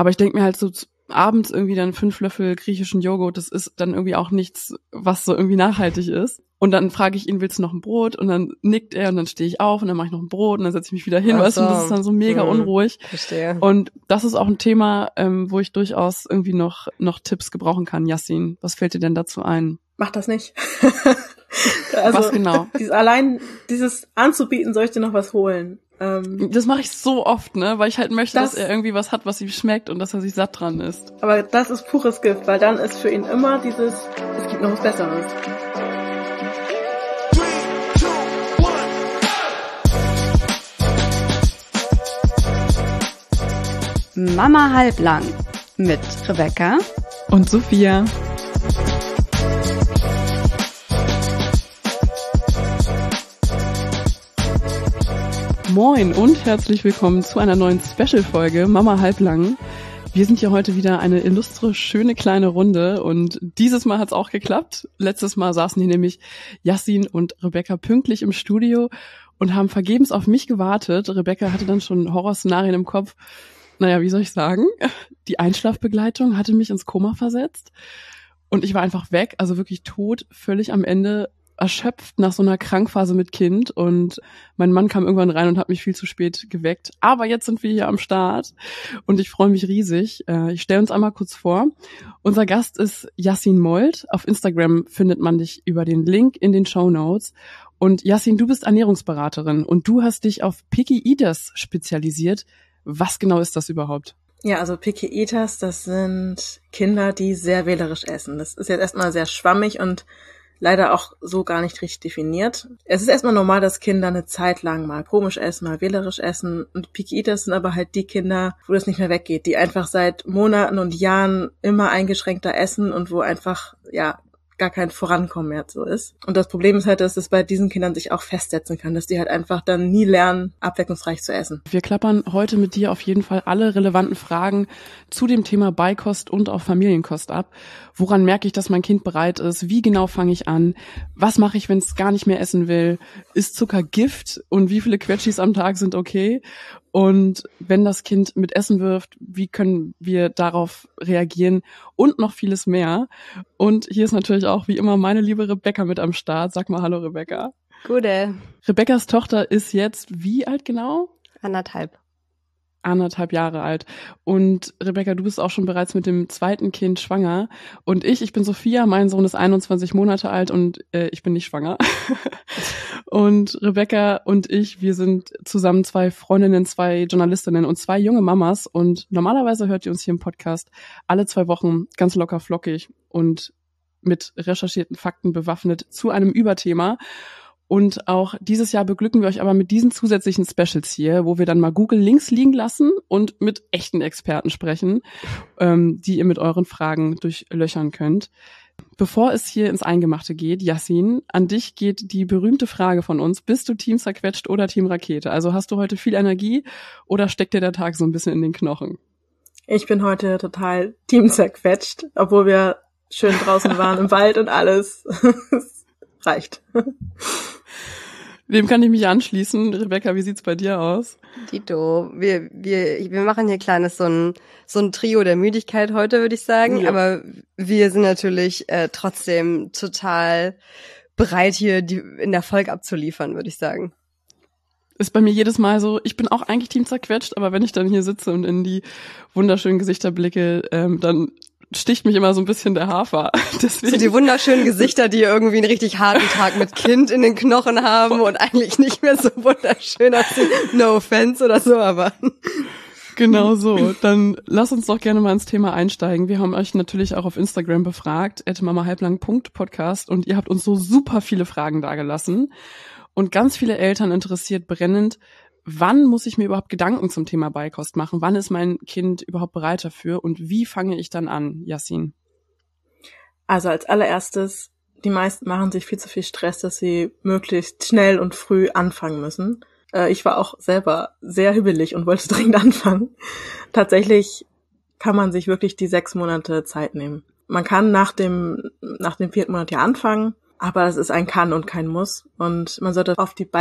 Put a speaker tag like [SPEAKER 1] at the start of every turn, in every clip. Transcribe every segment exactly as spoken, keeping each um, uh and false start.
[SPEAKER 1] Aber ich denke mir halt so zu, abends irgendwie dann fünf Löffel griechischen Joghurt, das ist dann irgendwie auch nichts, was so irgendwie nachhaltig ist. Und dann frage ich ihn, willst du noch ein Brot? Und dann nickt er und dann stehe ich auf und dann mache ich noch ein Brot und dann setze ich mich wieder hin.
[SPEAKER 2] Ach
[SPEAKER 1] Weißt du,
[SPEAKER 2] so.
[SPEAKER 1] das ist dann so mega
[SPEAKER 2] hm,
[SPEAKER 1] unruhig.
[SPEAKER 2] Verstehe.
[SPEAKER 1] Und das ist auch ein Thema, ähm, wo ich durchaus irgendwie noch noch Tipps gebrauchen kann. Yassin, was fällt dir denn dazu ein?
[SPEAKER 3] Mach das nicht. Also,
[SPEAKER 1] was genau?
[SPEAKER 3] Dieses, allein dieses anzubieten, soll ich dir noch was holen? Ähm,
[SPEAKER 1] Das mache ich so oft, ne, weil ich halt möchte,
[SPEAKER 3] das,
[SPEAKER 1] dass er irgendwie was hat, was ihm schmeckt und dass er sich satt dran ist.
[SPEAKER 3] Aber das ist pures Gift, weil dann ist für ihn immer dieses, es gibt noch was Besseres.
[SPEAKER 4] Mama halblang mit Rebecca
[SPEAKER 5] und Sophia.
[SPEAKER 1] Moin und herzlich willkommen zu einer neuen Special-Folge Mama halblang. Wir sind hier heute wieder eine illustre, schöne kleine Runde und dieses Mal hat's auch geklappt. Letztes Mal saßen hier nämlich Yassin und Rebecca pünktlich im Studio und haben vergebens auf mich gewartet. Rebecca hatte dann schon Horrorszenarien im Kopf. Naja, wie soll ich sagen? Die Einschlafbegleitung hatte mich ins Koma versetzt und ich war einfach weg, also wirklich tot, völlig am Ende, erschöpft nach so einer Krankphase mit Kind und mein Mann kam irgendwann rein und hat mich viel zu spät geweckt. Aber jetzt sind wir hier am Start und ich freue mich riesig. Ich stelle uns einmal kurz vor. Unser Gast ist Yassin Molt. Auf Instagram findet man dich über den Link in den Shownotes. Und Yassin, du bist Ernährungsberaterin und du hast dich auf Picky Eaters spezialisiert. Was genau ist das überhaupt?
[SPEAKER 3] Ja, also Picky Eaters, das sind Kinder, die sehr wählerisch essen. Das ist jetzt erstmal sehr schwammig und leider auch so gar nicht richtig definiert. Es ist erstmal normal, dass Kinder eine Zeit lang mal komisch essen, mal wählerisch essen. Und Picky Eaters sind aber halt die Kinder, wo das nicht mehr weggeht, die einfach seit Monaten und Jahren immer eingeschränkter essen und wo einfach, ja, gar kein Vorankommen mehr so ist. Und das Problem ist halt, dass es bei diesen Kindern sich auch festsetzen kann, dass die halt einfach dann nie lernen, abwechslungsreich zu essen.
[SPEAKER 1] Wir klappern heute mit dir auf jeden Fall alle relevanten Fragen zu dem Thema Beikost und auch Familienkost ab. Woran merke ich, dass mein Kind bereit ist? Wie genau fange ich an? Was mache ich, wenn es gar nicht mehr essen will? Ist Zucker Gift? Und wie viele Quetschis am Tag sind okay? Und wenn das Kind mit Essen wirft, wie können wir darauf reagieren? Und noch vieles mehr. Und hier ist natürlich auch wie immer meine liebe Rebecca mit am Start. Sag mal hallo, Rebecca.
[SPEAKER 2] Gute.
[SPEAKER 1] Rebeccas Tochter ist jetzt wie alt genau?
[SPEAKER 2] Anderthalb.
[SPEAKER 1] Anderthalb Jahre alt. Und Rebecca, du bist auch schon bereits mit dem zweiten Kind schwanger. Und ich, ich bin Sophia, mein Sohn ist einundzwanzig Monate alt und äh, ich bin nicht schwanger. Und Rebecca und ich, wir sind zusammen zwei Freundinnen, zwei Journalistinnen und zwei junge Mamas. Und normalerweise hört ihr uns hier im Podcast alle zwei Wochen ganz locker flockig und mit recherchierten Fakten bewaffnet zu einem Überthema. Und auch dieses Jahr beglücken wir euch aber mit diesen zusätzlichen Specials hier, wo wir dann mal Google links liegen lassen und mit echten Experten sprechen, ähm, die ihr mit euren Fragen durchlöchern könnt. Bevor es hier ins Eingemachte geht, Yassin, an dich geht die berühmte Frage von uns. Bist du Team zerquetscht oder Team Rakete? Also hast du heute viel Energie oder steckt dir der Tag so ein bisschen in den Knochen?
[SPEAKER 3] Ich bin heute total Team zerquetscht, obwohl wir schön draußen waren im Wald und alles. Reicht.
[SPEAKER 1] Dem kann ich mich anschließen. Rebecca, wie sieht's bei dir aus?
[SPEAKER 2] Dito, wir wir wir machen hier kleines so ein so ein Trio der Müdigkeit heute, würde ich sagen, ja. Aber wir sind natürlich äh, trotzdem total bereit hier die in der Folge abzuliefern, würde ich sagen.
[SPEAKER 1] Ist bei mir jedes Mal so, ich bin auch eigentlich Team zerquetscht, aber wenn ich dann hier sitze und in die wunderschönen Gesichter blicke, ähm, dann sticht mich immer so ein bisschen der Hafer. Deswegen.
[SPEAKER 2] So die wunderschönen Gesichter, die irgendwie einen richtig harten Tag mit Kind in den Knochen haben und eigentlich nicht mehr so wunderschön aussehen. No offense oder so, aber.
[SPEAKER 1] Genau so. Dann lass uns doch gerne mal ins Thema einsteigen. Wir haben euch natürlich auch auf Instagram befragt, at mamahalblang punkt podcast, und ihr habt uns so super viele Fragen dagelassen. Und ganz viele Eltern interessiert brennend, wann muss ich mir überhaupt Gedanken zum Thema Beikost machen? Wann ist mein Kind überhaupt bereit dafür? Und wie fange ich dann an, Yassin?
[SPEAKER 3] Also als allererstes, die meisten machen sich viel zu viel Stress, dass sie möglichst schnell und früh anfangen müssen. Äh, ich war auch selber sehr hibbelig und wollte dringend anfangen. Tatsächlich kann man sich wirklich die sechs Monate Zeit nehmen. Man kann nach dem, nach dem vierten Monat ja anfangen, aber es ist ein Kann und kein Muss. Und man sollte auf die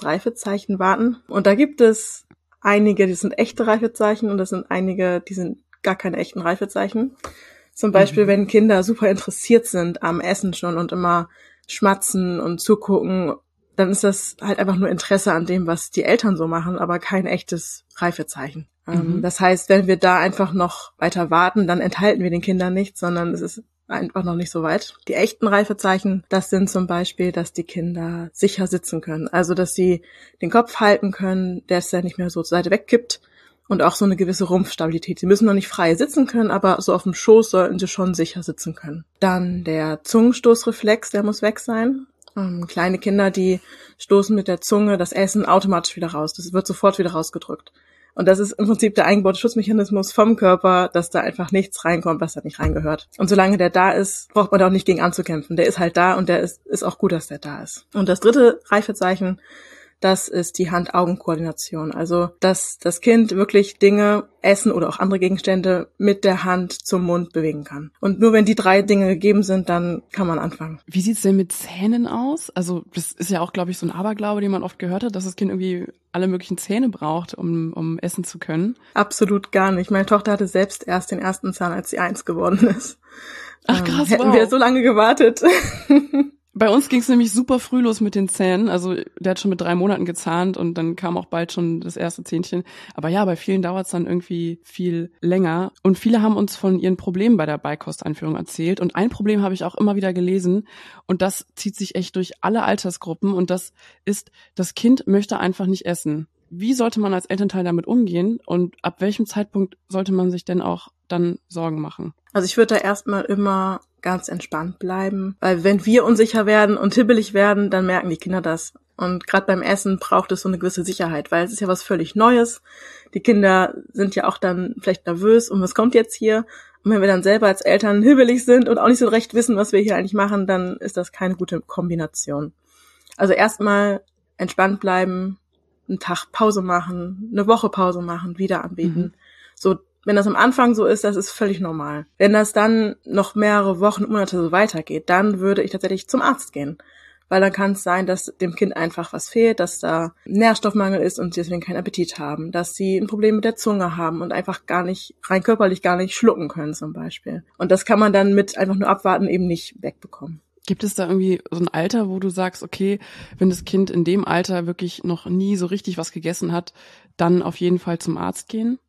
[SPEAKER 3] Beikost-Reifezeichen warten. Und da gibt es einige, die sind echte Reifezeichen und das sind einige, die sind gar keine echten Reifezeichen. Zum Beispiel, mhm. wenn Kinder super interessiert sind am Essen schon und immer schmatzen und zugucken, dann ist das halt einfach nur Interesse an dem, was die Eltern so machen, aber kein echtes Reifezeichen. Mhm. Das heißt, wenn wir da einfach noch weiter warten, dann enthalten wir den Kindern nichts, sondern es ist einfach noch nicht so weit. Die echten Reifezeichen, das sind zum Beispiel, dass die Kinder sicher sitzen können. Also, dass sie den Kopf halten können, dass er nicht mehr so zur Seite wegkippt und auch so eine gewisse Rumpfstabilität. Sie müssen noch nicht frei sitzen können, aber so auf dem Schoß sollten sie schon sicher sitzen können. Dann der Zungenstoßreflex, der muss weg sein. Ähm, kleine Kinder, die stoßen mit der Zunge das Essen automatisch wieder raus. Das wird sofort wieder rausgedrückt. Und das ist im Prinzip der eingebaute Schutzmechanismus vom Körper, dass da einfach nichts reinkommt, was da nicht reingehört. Und solange der da ist, braucht man da auch nicht gegen anzukämpfen. Der ist halt da und der ist, ist auch gut, dass der da ist. Und das dritte Reifezeichen, das ist die Hand-Augen-Koordination. Also, dass das Kind wirklich Dinge, Essen oder auch andere Gegenstände mit der Hand zum Mund bewegen kann. Und nur wenn die drei Dinge gegeben sind, dann kann man anfangen.
[SPEAKER 1] Wie sieht's denn mit Zähnen aus? Also, das ist ja auch, glaube ich, so ein Aberglaube, den man oft gehört hat, dass das Kind irgendwie alle möglichen Zähne braucht, um, um essen zu können.
[SPEAKER 3] Absolut gar nicht. Meine Tochter hatte selbst erst den ersten Zahn, als sie eins geworden ist.
[SPEAKER 1] Ach krass,
[SPEAKER 3] ähm, hätten
[SPEAKER 1] wow.
[SPEAKER 3] wir so lange gewartet.
[SPEAKER 1] Bei uns ging es nämlich super früh los mit den Zähnen. Also der hat schon mit drei Monaten gezahnt und dann kam auch bald schon das erste Zähnchen. Aber ja, bei vielen dauert es dann irgendwie viel länger. Und viele haben uns von ihren Problemen bei der Beikosteinführung erzählt. Und ein Problem habe ich auch immer wieder gelesen. Und das zieht sich echt durch alle Altersgruppen. Und das ist, das Kind möchte einfach nicht essen. Wie sollte man als Elternteil damit umgehen? Und ab welchem Zeitpunkt sollte man sich denn auch dann Sorgen machen?
[SPEAKER 3] Also ich würde da erstmal immer ganz entspannt bleiben, weil wenn wir unsicher werden und hibbelig werden, dann merken die Kinder das. Und gerade beim Essen braucht es so eine gewisse Sicherheit, weil es ist ja was völlig Neues. Die Kinder sind ja auch dann vielleicht nervös und was kommt jetzt hier? Und wenn wir dann selber als Eltern hibbelig sind und auch nicht so recht wissen, was wir hier eigentlich machen, dann ist das keine gute Kombination. Also erstmal entspannt bleiben, einen Tag Pause machen, eine Woche Pause machen, wieder anbieten. Mhm. So, wenn das am Anfang so ist, das ist völlig normal. Wenn das dann noch mehrere Wochen, Monate so weitergeht, dann würde ich tatsächlich zum Arzt gehen. Weil dann kann es sein, dass dem Kind einfach was fehlt, dass da Nährstoffmangel ist und sie deswegen keinen Appetit haben, dass sie ein Problem mit der Zunge haben und einfach gar nicht, rein körperlich gar nicht schlucken können zum Beispiel. Und das kann man dann mit einfach nur abwarten eben nicht wegbekommen.
[SPEAKER 1] Gibt es da irgendwie so ein Alter, wo du sagst, okay, wenn das Kind in dem Alter wirklich noch nie so richtig was gegessen hat, dann auf jeden Fall zum Arzt gehen?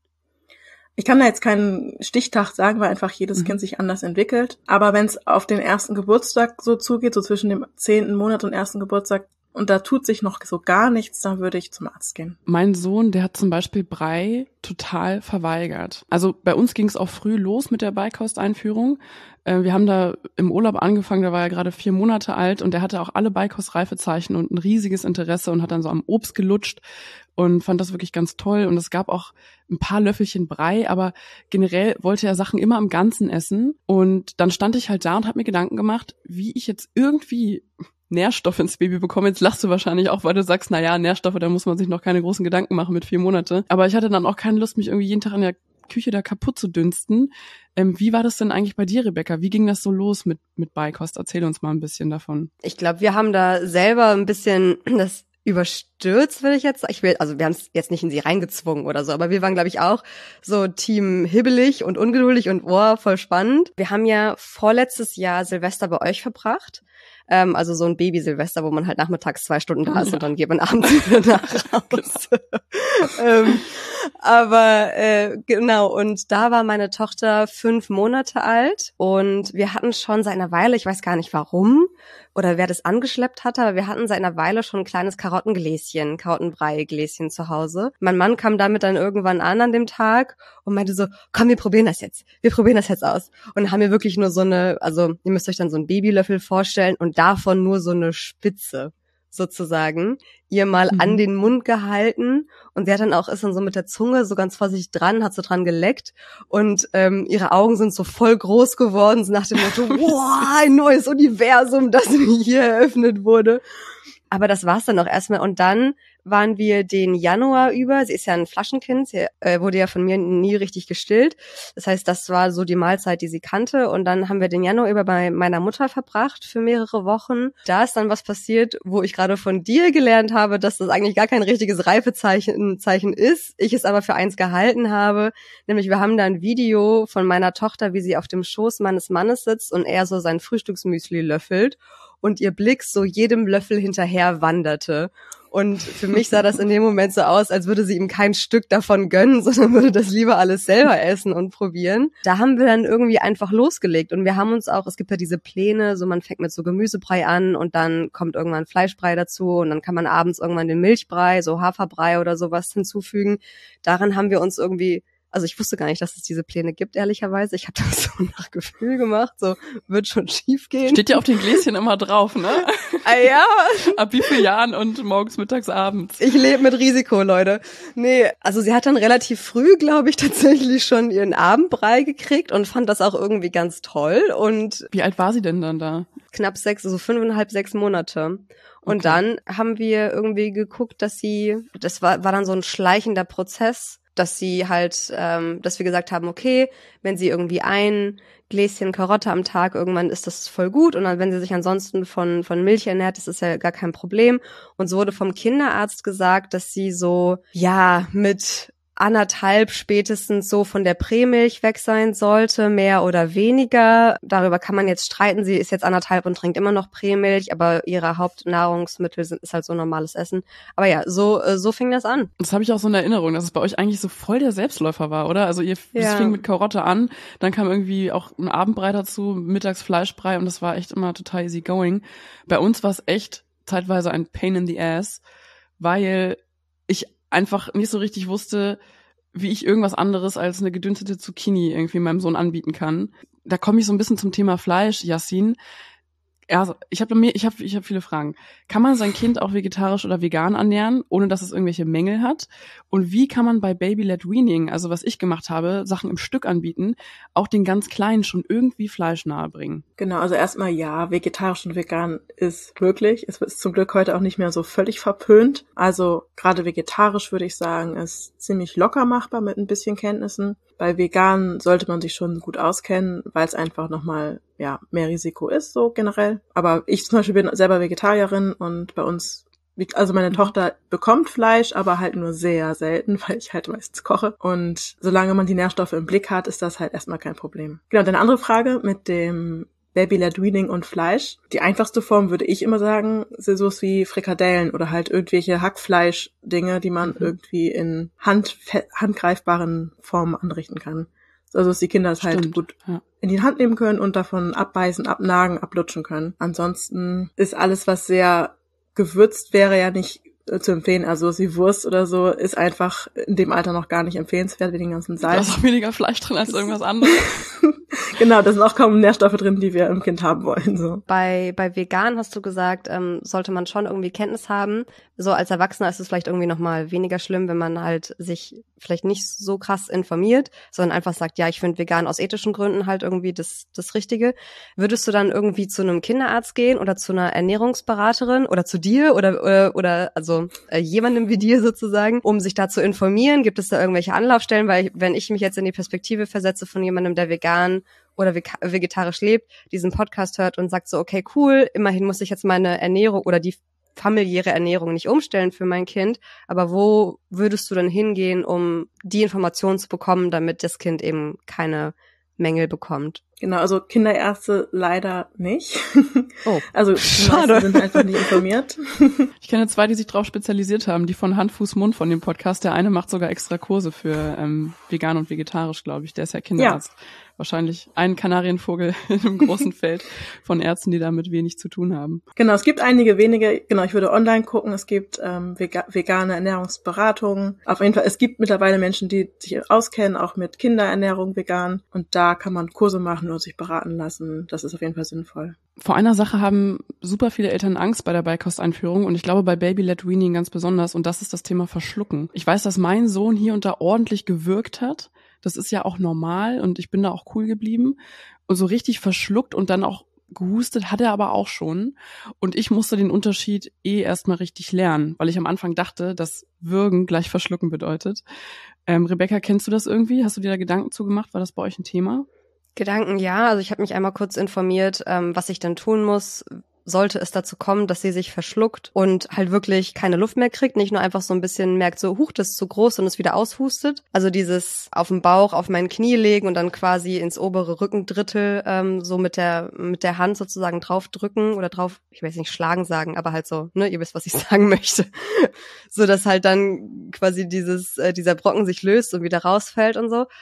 [SPEAKER 3] Ich kann da jetzt keinen Stichtag sagen, weil einfach jedes mhm. Kind sich anders entwickelt. Aber wenn es auf den ersten Geburtstag so zugeht, so zwischen dem zehnten Monat und ersten Geburtstag, und da tut sich noch so gar nichts, dann würde ich zum Arzt gehen.
[SPEAKER 1] Mein Sohn, der hat zum Beispiel Brei total verweigert. Also bei uns ging es auch früh los mit der Beikosteinführung. Äh, wir haben da im Urlaub angefangen, da war er gerade vier Monate alt und der hatte auch alle Beikostreifezeichen und ein riesiges Interesse und hat dann so am Obst gelutscht und fand das wirklich ganz toll. Und es gab auch ein paar Löffelchen Brei, aber generell wollte er Sachen immer im Ganzen essen. Und dann stand ich halt da und habe mir Gedanken gemacht, wie ich jetzt irgendwie Nährstoffe ins Baby bekomme. Jetzt lachst du wahrscheinlich auch, weil du sagst, na ja, Nährstoffe, da muss man sich noch keine großen Gedanken machen mit vier Monate. Aber ich hatte dann auch keine Lust, mich irgendwie jeden Tag in der Küche da kaputt zu dünsten. Ähm, wie war das denn eigentlich bei dir, Rebecca? Wie ging das so los mit mit Beikost? Erzähl uns mal ein bisschen davon.
[SPEAKER 2] Ich glaube, wir haben da selber ein bisschen das überstürzt, will ich jetzt sagen. Ich will, also wir haben es jetzt nicht in sie reingezwungen oder so, aber wir waren, glaube ich, auch so Team hibbelig und ungeduldig und oh, voll spannend. Wir haben ja vorletztes Jahr Silvester bei euch verbracht. Ähm, also so ein Baby-Silvester, wo man halt nachmittags zwei Stunden da ist ja. und dann geht man abends wieder nach Hause. ähm, aber äh, genau, und da war meine Tochter fünf Monate alt und wir hatten schon seit einer Weile, ich weiß gar nicht warum oder wer das angeschleppt hatte, aber wir hatten seit einer Weile schon ein kleines Karottengläschen, Karottenbrei-Gläschen zu Hause. Mein Mann kam damit dann irgendwann an an dem Tag und meinte so, komm, wir probieren das jetzt. Wir probieren das jetzt aus. Und haben wir wirklich nur so eine, also ihr müsst euch dann so einen Babylöffel vorstellen und davon nur so eine Spitze sozusagen, ihr mal mhm. an den Mund gehalten und sie hat dann auch, ist dann so mit der Zunge so ganz vorsichtig dran, hat so dran geleckt und ähm, ihre Augen sind so voll groß geworden, so nach dem Motto, wow, ein neues Universum, das hier eröffnet wurde. Aber das war's dann auch erstmal. Und dann waren wir den Januar über, sie ist ja ein Flaschenkind, sie äh, wurde ja von mir nie richtig gestillt. Das heißt, das war so die Mahlzeit, die sie kannte. Und dann haben wir den Januar über bei meiner Mutter verbracht für mehrere Wochen. Da ist dann was passiert, wo ich gerade von dir gelernt habe, dass das eigentlich gar kein richtiges Reifezeichen Zeichen ist. Ich es aber für eins gehalten habe. Nämlich wir haben da ein Video von meiner Tochter, wie sie auf dem Schoß meines Mannes sitzt und er so sein Frühstücksmüsli löffelt und ihr Blick so jedem Löffel hinterher wanderte. Und für mich sah das in dem Moment so aus, als würde sie ihm kein Stück davon gönnen, sondern würde das lieber alles selber essen und probieren. Da haben wir dann irgendwie einfach losgelegt. Und wir haben uns auch, es gibt ja diese Pläne, so man fängt mit so Gemüsebrei an und dann kommt irgendwann Fleischbrei dazu und dann kann man abends irgendwann den Milchbrei, so Haferbrei oder sowas hinzufügen. Daran haben wir uns irgendwie... Also ich wusste gar nicht, dass es diese Pläne gibt, ehrlicherweise. Ich habe das so nach Gefühl gemacht, so wird schon schief gehen.
[SPEAKER 1] Steht ja auf den Gläschen immer drauf, ne?
[SPEAKER 2] Ah ja.
[SPEAKER 1] Ab wie vielen Jahren und morgens, mittags, abends.
[SPEAKER 2] Ich lebe mit Risiko, Leute. Nee, also sie hat dann relativ früh, glaube ich, tatsächlich schon ihren Abendbrei gekriegt und fand das auch irgendwie ganz toll. Und
[SPEAKER 1] wie alt war sie denn dann da?
[SPEAKER 2] Knapp sechs, also fünfeinhalb, sechs Monate. Und okay. Dann haben wir irgendwie geguckt, dass sie, das war, war dann so ein schleichender Prozess, dass sie halt, ähm, dass wir gesagt haben, okay, wenn sie irgendwie ein Gläschen Karotte am Tag, irgendwann ist das voll gut und dann, wenn sie sich ansonsten von von Milch ernährt, das ist ja gar kein Problem. Und so wurde vom Kinderarzt gesagt, dass sie so, ja, mit anderthalb spätestens so von der Prämilch weg sein sollte, mehr oder weniger. Darüber kann man jetzt streiten. Sie ist jetzt anderthalb und trinkt immer noch Prämilch, aber ihre Hauptnahrungsmittel sind ist halt so normales Essen. Aber ja, so so fing das an.
[SPEAKER 1] Das habe ich auch so in Erinnerung, dass es bei euch eigentlich so voll der Selbstläufer war, oder? Also ihr ja. Es fing mit Karotte an, dann kam irgendwie auch ein Abendbrei dazu, mittags Fleischbrei und das war echt immer total easy going. Bei uns war es echt zeitweise ein Pain in the Ass, weil ich einfach nicht so richtig wusste, wie ich irgendwas anderes als eine gedünstete Zucchini irgendwie meinem Sohn anbieten kann. Da komme ich so ein bisschen zum Thema Fleisch, Yassin. Also, ich habe mir, ich habe, ich habe viele Fragen. Kann man sein Kind auch vegetarisch oder vegan ernähren, ohne dass es irgendwelche Mängel hat? Und wie kann man bei Baby-led Weaning, also was ich gemacht habe, Sachen im Stück anbieten, auch den ganz Kleinen schon irgendwie Fleisch nahebringen?
[SPEAKER 3] Genau, also erstmal ja, vegetarisch und vegan ist möglich. Es ist zum Glück heute auch nicht mehr so völlig verpönt. Also gerade vegetarisch würde ich sagen, ist ziemlich locker machbar mit ein bisschen Kenntnissen. Bei vegan sollte man sich schon gut auskennen, weil es einfach nochmal ja mehr Risiko ist, so generell. Aber ich zum Beispiel bin selber Vegetarierin und bei uns, also meine Tochter bekommt Fleisch, aber halt nur sehr selten, weil ich halt meistens koche. Und solange man die Nährstoffe im Blick hat, ist das halt erstmal kein Problem. Genau, deine andere Frage mit dem Baby-led Weaning und Fleisch. Die einfachste Form, würde ich immer sagen, sind sowas wie Frikadellen oder halt irgendwelche Hackfleisch-Dinge, die man mhm. irgendwie in hand, handgreifbaren Formen anrichten kann. Also dass die Kinder es halt gut ja. in die Hand nehmen können und davon abbeißen, abnagen, ablutschen können. Ansonsten ist alles, was sehr gewürzt wäre, ja nicht zu empfehlen. Also wie Wurst oder so ist einfach in dem Alter noch gar nicht empfehlenswert, wie den ganzen Salz.
[SPEAKER 1] Da ist auch weniger Fleisch drin als irgendwas anderes.
[SPEAKER 3] Genau, da sind auch kaum Nährstoffe drin, die wir im Kind haben wollen. So.
[SPEAKER 2] Bei bei vegan hast du gesagt, ähm, sollte man schon irgendwie Kenntnis haben. So als Erwachsener ist es vielleicht irgendwie noch mal weniger schlimm, wenn man halt sich vielleicht nicht so krass informiert, sondern einfach sagt, ja, ich finde vegan aus ethischen Gründen halt irgendwie das das Richtige. Würdest du dann irgendwie zu einem Kinderarzt gehen oder zu einer Ernährungsberaterin oder zu dir oder oder, oder also äh, jemandem wie dir sozusagen, um sich da zu informieren? Gibt es da irgendwelche Anlaufstellen? Weil ich, wenn ich mich jetzt in die Perspektive versetze von jemandem, der vegan oder vegetarisch lebt, diesen Podcast hört und sagt so, okay, cool, immerhin muss ich jetzt meine Ernährung oder die familiäre Ernährung nicht umstellen für mein Kind, aber wo würdest du dann hingehen, um die Informationen zu bekommen, damit das Kind eben keine Mängel bekommt?
[SPEAKER 3] Genau, also Kinderärzte leider nicht.
[SPEAKER 2] Oh,
[SPEAKER 3] also die meisten sind einfach nicht informiert.
[SPEAKER 1] Ich kenne zwei, die sich drauf spezialisiert haben, die von Hand, Fuß, Mund von dem Podcast. Der eine macht sogar extra Kurse für ähm, vegan und vegetarisch, glaube ich. Der ist ja Kinderarzt. Ja. Wahrscheinlich ein Kanarienvogel in einem großen Feld von Ärzten, die damit wenig zu tun haben.
[SPEAKER 3] Genau, es gibt einige wenige, genau, ich würde online gucken, es gibt ähm, vega- vegane Ernährungsberatungen. Auf jeden Fall, es gibt mittlerweile Menschen, die sich auskennen, auch mit Kinderernährung vegan. Und da kann man Kurse machen und sich beraten lassen. Das ist auf jeden Fall sinnvoll.
[SPEAKER 1] Vor einer Sache haben super viele Eltern Angst bei der Beikosteinführung und ich glaube bei Baby-led Weaning ganz besonders und das ist das Thema Verschlucken. Ich weiß, dass mein Sohn hier und da ordentlich gewürgt hat. Das ist ja auch normal und ich bin da auch cool geblieben und so richtig verschluckt und dann auch gehustet hat er aber auch schon. Und ich musste den Unterschied eh erstmal richtig lernen, weil ich am Anfang dachte, dass Würgen gleich verschlucken bedeutet. Ähm, Rebecca, kennst du das irgendwie? Hast du dir da Gedanken zu gemacht? War das bei euch ein Thema?
[SPEAKER 2] Gedanken, ja. Also ich habe mich einmal kurz informiert, ähm, was ich dann tun muss, sollte es dazu kommen, dass sie sich verschluckt und halt wirklich keine Luft mehr kriegt, nicht nur einfach so ein bisschen merkt, so, huch, das ist zu groß und es wieder aushustet. Also dieses auf dem Bauch, auf mein Knie legen und dann quasi ins obere Rückendrittel ähm, so mit der mit der Hand sozusagen draufdrücken oder drauf, ich weiß nicht, schlagen sagen, aber halt so, ne, ihr wisst, was ich sagen möchte. So, dass halt dann quasi dieses äh, dieser Brocken sich löst und wieder rausfällt und so.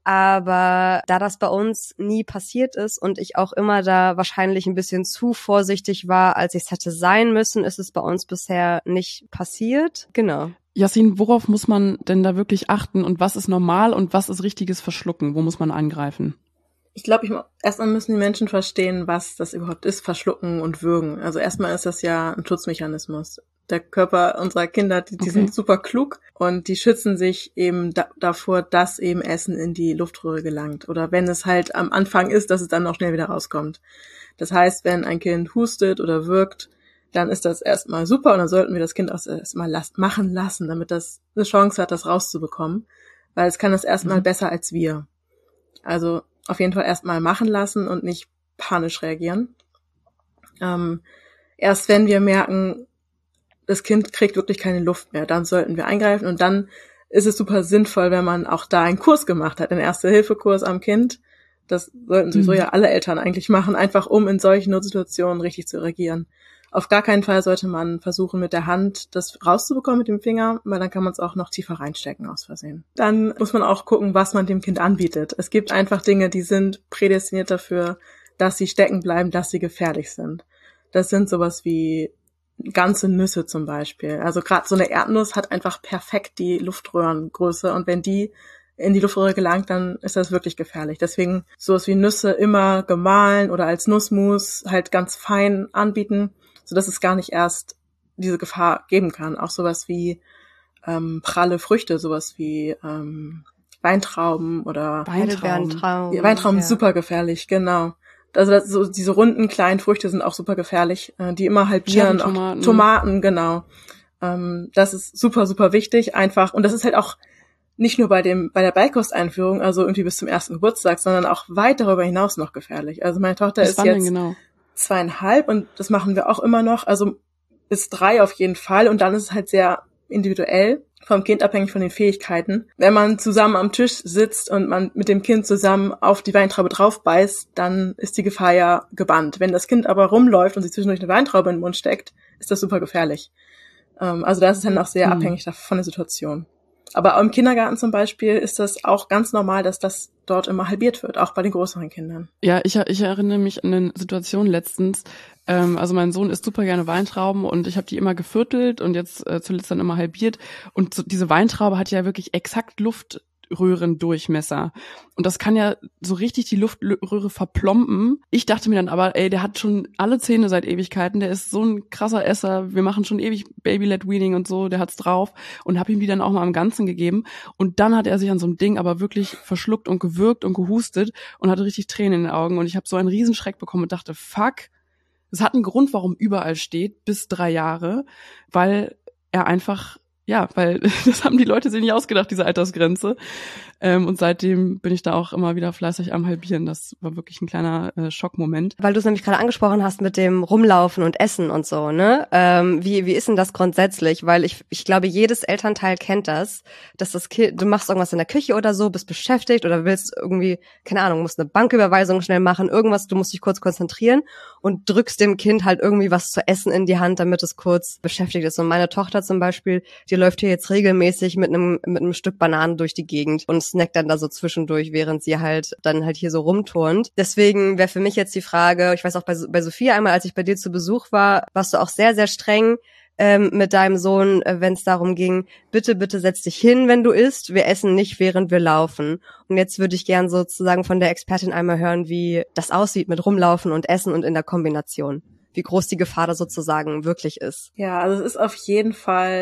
[SPEAKER 2] Aber da das bei uns nie passiert ist und ich auch immer da wahrscheinlich ein bisschen zu vorsichtig war, als ich es hätte sein müssen, ist es bei uns bisher nicht passiert. Genau.
[SPEAKER 1] Yassin, worauf muss man denn da wirklich achten und was ist normal und was ist richtiges Verschlucken? Wo muss man angreifen?
[SPEAKER 3] Ich glaube, ich, erstmal müssen die Menschen verstehen, was das überhaupt ist, Verschlucken und Würgen. Also erstmal ist das ja ein Schutzmechanismus. Der Körper unserer Kinder, die, die okay. sind super klug und die schützen sich eben da, davor, dass eben Essen in die Luftröhre gelangt. Oder wenn es halt am Anfang ist, dass es dann auch schnell wieder rauskommt. Das heißt, wenn ein Kind hustet oder würgt, dann ist das erstmal super und dann sollten wir das Kind auch erstmal las- machen lassen, damit das eine Chance hat, das rauszubekommen. Weil es kann das erstmal mhm. besser als wir. Also auf jeden Fall erstmal machen lassen und nicht panisch reagieren. Ähm, erst wenn wir merken, das Kind kriegt wirklich keine Luft mehr, dann sollten wir eingreifen und dann ist es super sinnvoll, wenn man auch da einen Kurs gemacht hat, einen Erste-Hilfe-Kurs am Kind. Das sollten sowieso mhm. ja alle Eltern eigentlich machen, einfach um in solchen Notsituationen richtig zu reagieren. Auf gar keinen Fall sollte man versuchen, mit der Hand das rauszubekommen mit dem Finger, weil dann kann man es auch noch tiefer reinstecken aus Versehen. Dann muss man auch gucken, was man dem Kind anbietet. Es gibt einfach Dinge, die sind prädestiniert dafür, dass sie stecken bleiben, dass sie gefährlich sind. Das sind sowas wie ganze Nüsse zum Beispiel. Also gerade so eine Erdnuss hat einfach perfekt die Luftröhrengröße und wenn die in die Luftröhre gelangt, dann ist das wirklich gefährlich. Deswegen sowas wie Nüsse immer gemahlen oder als Nussmus halt ganz fein anbieten, sodass es gar nicht erst diese Gefahr geben kann. Auch sowas wie ähm, pralle Früchte, sowas wie ähm, Weintrauben oder
[SPEAKER 2] Weintrauben.
[SPEAKER 3] Ja, Weintrauben ja. Super gefährlich, genau. Also das, so diese runden kleinen Früchte sind auch super gefährlich, äh, die immer halbieren. Tomaten. Tomaten, genau. Ähm, das ist super, super wichtig, einfach. Und das ist halt auch nicht nur bei dem bei der Beikosteinführung, also irgendwie bis zum ersten Geburtstag, sondern auch weit darüber hinaus noch gefährlich. Also meine Tochter
[SPEAKER 1] Was
[SPEAKER 3] ist jetzt
[SPEAKER 1] genau?
[SPEAKER 3] zweieinhalb und das machen wir auch immer noch. Also bis drei auf jeden Fall und dann ist es halt sehr individuell, vom Kind abhängig von den Fähigkeiten. Wenn man zusammen am Tisch sitzt und man mit dem Kind zusammen auf die Weintraube drauf beißt, dann ist die Gefahr ja gebannt. Wenn das Kind aber rumläuft und sich zwischendurch eine Weintraube in den Mund steckt, ist das super gefährlich. Ähm, also das ist dann auch sehr mhm. abhängig von der Situation. Aber im Kindergarten zum Beispiel ist das auch ganz normal, dass das dort immer halbiert wird, auch bei den größeren Kindern.
[SPEAKER 1] Ja, ich, ich erinnere mich an eine Situation letztens. Ähm, also mein Sohn isst super gerne Weintrauben und ich habe die immer geviertelt und jetzt äh, zuletzt dann immer halbiert. Und so, diese Weintraube hat ja wirklich exakt Luftröhrendurchmesser. Und das kann ja so richtig die Luftröhre verplomben. Ich dachte mir dann aber, ey, der hat schon alle Zähne seit Ewigkeiten, der ist so ein krasser Esser, wir machen schon ewig Baby-led-Weaning und so, der hat's drauf und hab ihm die dann auch mal am Ganzen gegeben. Und dann hat er sich an so einem Ding aber wirklich verschluckt und gewürgt und gehustet und hatte richtig Tränen in den Augen. Und ich habe so einen Riesenschreck bekommen und dachte, fuck, es hat einen Grund, warum überall steht, bis drei Jahre, weil er einfach, ja, weil das haben die Leute sich nicht ausgedacht, diese Altersgrenze. Ähm, und seitdem bin ich da auch immer wieder fleißig am Halbieren. Das war wirklich ein kleiner äh, Schockmoment.
[SPEAKER 2] Weil du es nämlich gerade angesprochen hast mit dem Rumlaufen und Essen und so, ne? Ähm, wie wie ist denn das grundsätzlich? Weil ich ich glaube, jedes Elternteil kennt das, dass das Kind, du machst irgendwas in der Küche oder so, bist beschäftigt oder willst irgendwie, keine Ahnung, musst eine Banküberweisung schnell machen, irgendwas, du musst dich kurz konzentrieren und drückst dem Kind halt irgendwie was zu essen in die Hand, damit es kurz beschäftigt ist. Und meine Tochter zum Beispiel, die läuft hier jetzt regelmäßig mit einem mit einem Stück Bananen durch die Gegend und snackt dann da so zwischendurch, während sie halt dann halt hier so rumturnt. Deswegen wäre für mich jetzt die Frage, ich weiß auch bei, bei Sophia einmal, als ich bei dir zu Besuch war, warst du auch sehr, sehr streng ähm, mit deinem Sohn, äh, wenn es darum ging, bitte, bitte setz dich hin, wenn du isst, wir essen nicht, während wir laufen. Und jetzt würde ich gern sozusagen von der Expertin einmal hören, wie das aussieht mit Rumlaufen und Essen und in der Kombination. Wie groß die Gefahr da sozusagen wirklich ist.
[SPEAKER 3] Ja, also es ist auf jeden Fall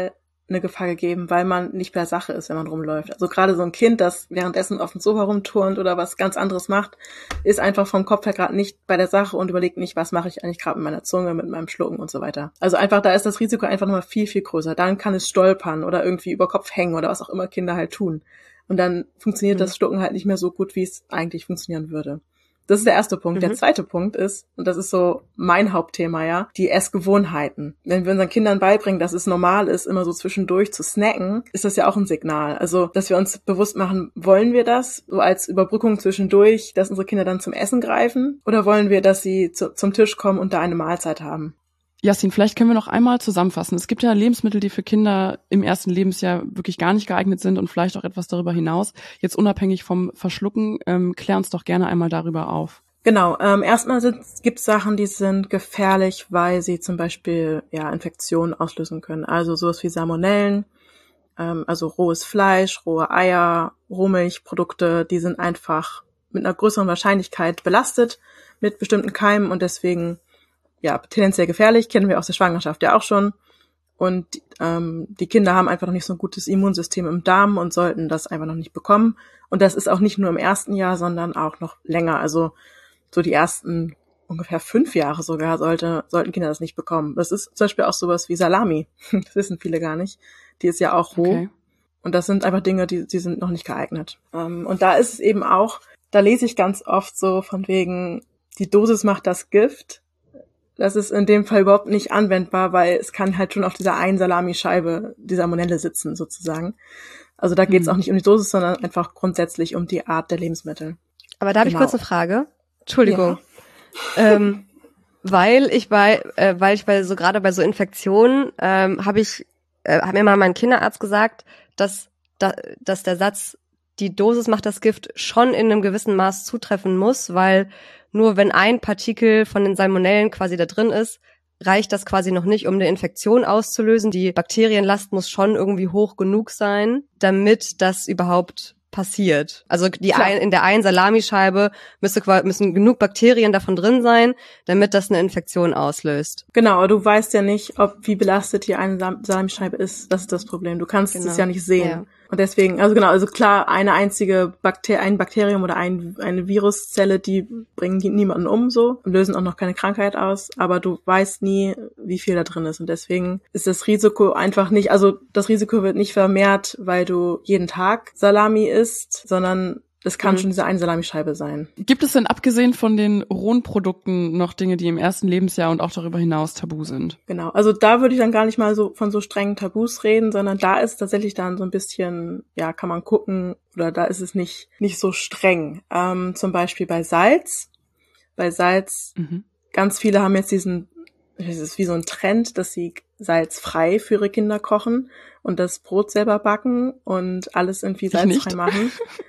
[SPEAKER 3] eine Gefahr gegeben, weil man nicht bei der Sache ist, wenn man rumläuft. Also gerade so ein Kind, das währenddessen auf dem Sofa rumturnt oder was ganz anderes macht, ist einfach vom Kopf her gerade nicht bei der Sache und überlegt nicht, was mache ich eigentlich gerade mit meiner Zunge, mit meinem Schlucken und so weiter. Also einfach, da ist das Risiko einfach nochmal viel, viel größer. Dann kann es stolpern oder irgendwie über Kopf hängen oder was auch immer Kinder halt tun. Und dann funktioniert mhm. das Schlucken halt nicht mehr so gut, wie es eigentlich funktionieren würde. Das ist der erste Punkt. Mhm. Der zweite Punkt ist, und das ist so mein Hauptthema, ja, die Essgewohnheiten. Wenn wir unseren Kindern beibringen, dass es normal ist, immer so zwischendurch zu snacken, ist das ja auch ein Signal. Also, dass wir uns bewusst machen, wollen wir das so als Überbrückung zwischendurch, dass unsere Kinder dann zum Essen greifen? Oder wollen wir, dass sie zu, zum Tisch kommen und da eine Mahlzeit haben?
[SPEAKER 1] Jasmin, vielleicht können wir noch einmal zusammenfassen. Es gibt ja Lebensmittel, die für Kinder im ersten Lebensjahr wirklich gar nicht geeignet sind und vielleicht auch etwas darüber hinaus. Jetzt unabhängig vom Verschlucken, ähm, klär uns doch gerne einmal darüber auf.
[SPEAKER 3] Genau, ähm, erstmal gibt es Sachen, die sind gefährlich, weil sie zum Beispiel ja Infektionen auslösen können. Also sowas wie Salmonellen, ähm, also rohes Fleisch, rohe Eier, Rohmilchprodukte, die sind einfach mit einer größeren Wahrscheinlichkeit belastet mit bestimmten Keimen und deswegen ja, tendenziell gefährlich, kennen wir aus der Schwangerschaft ja auch schon. Und ähm, die Kinder haben einfach noch nicht so ein gutes Immunsystem im Darm und sollten das einfach noch nicht bekommen. Und das ist auch nicht nur im ersten Jahr, sondern auch noch länger. Also so die ersten ungefähr fünf Jahre sogar sollte, sollten Kinder das nicht bekommen. Das ist zum Beispiel auch sowas wie Salami. Das wissen viele gar nicht. Die ist ja auch roh. Okay. Und das sind einfach Dinge, die, die sind noch nicht geeignet. Ähm, und da ist es eben auch, da lese ich ganz oft so von wegen, die Dosis macht das Gift. Das ist in dem Fall überhaupt nicht anwendbar, weil es kann halt schon auf dieser einen Salamischeibe die Salmonelle sitzen, sozusagen. Also da geht es hm. auch nicht um die Dosis, sondern einfach grundsätzlich um die Art der Lebensmittel.
[SPEAKER 2] Aber da habe genau. ich kurz eine Frage. Entschuldigung. Ja. ähm, weil ich bei, äh, weil ich bei so gerade bei so Infektionen ähm, habe ich, äh, hat mir mal mein Kinderarzt gesagt, dass da, dass der Satz, die Dosis macht das Gift, schon in einem gewissen Maß zutreffen muss, weil nur wenn ein Partikel von den Salmonellen quasi da drin ist, reicht das quasi noch nicht, um eine Infektion auszulösen. Die Bakterienlast muss schon irgendwie hoch genug sein, damit das überhaupt passiert. Also die ein, in der einen Salamischeibe müsste, müssen genug Bakterien davon drin sein, damit das eine Infektion auslöst.
[SPEAKER 3] Genau, aber du weißt ja nicht, ob wie belastet die eine Salamischeibe ist. Das ist das Problem. Du kannst genau. es ja nicht sehen. Ja. Und deswegen, also genau, also klar, eine einzige Bakter- ein Bakterium oder ein, eine Viruszelle, die bringen die niemanden um so und lösen auch noch keine Krankheit aus, aber du weißt nie, wie viel da drin ist. Und deswegen ist das Risiko einfach nicht, also das Risiko wird nicht vermehrt, weil du jeden Tag Salami isst, sondern das kann mhm. schon diese eine Salamischeibe sein.
[SPEAKER 1] Gibt es denn abgesehen von den rohen Produkten noch Dinge, die im ersten Lebensjahr und auch darüber hinaus tabu sind?
[SPEAKER 3] Genau, also da würde ich dann gar nicht mal so von so strengen Tabus reden, sondern da ist tatsächlich dann so ein bisschen, ja, kann man gucken, oder da ist es nicht nicht so streng. Ähm, zum Beispiel bei Salz. Bei Salz, mhm. ganz viele haben jetzt diesen, es ist wie so ein Trend, dass sie salzfrei für ihre Kinder kochen und das Brot selber backen und alles irgendwie salzfrei machen.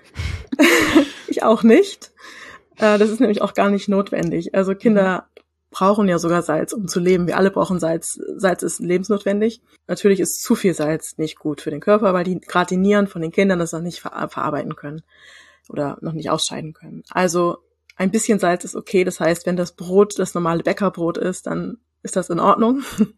[SPEAKER 3] Ich auch nicht. Äh, das ist nämlich auch gar nicht notwendig. Also Kinder mhm. brauchen ja sogar Salz, um zu leben. Wir alle brauchen Salz. Salz ist lebensnotwendig. Natürlich ist zu viel Salz nicht gut für den Körper, weil die gerade die Nieren von den Kindern das noch nicht ver- verarbeiten können oder noch nicht ausscheiden können. Also ein bisschen Salz ist okay. Das heißt, wenn das Brot das normale Bäckerbrot ist, dann ist das in Ordnung.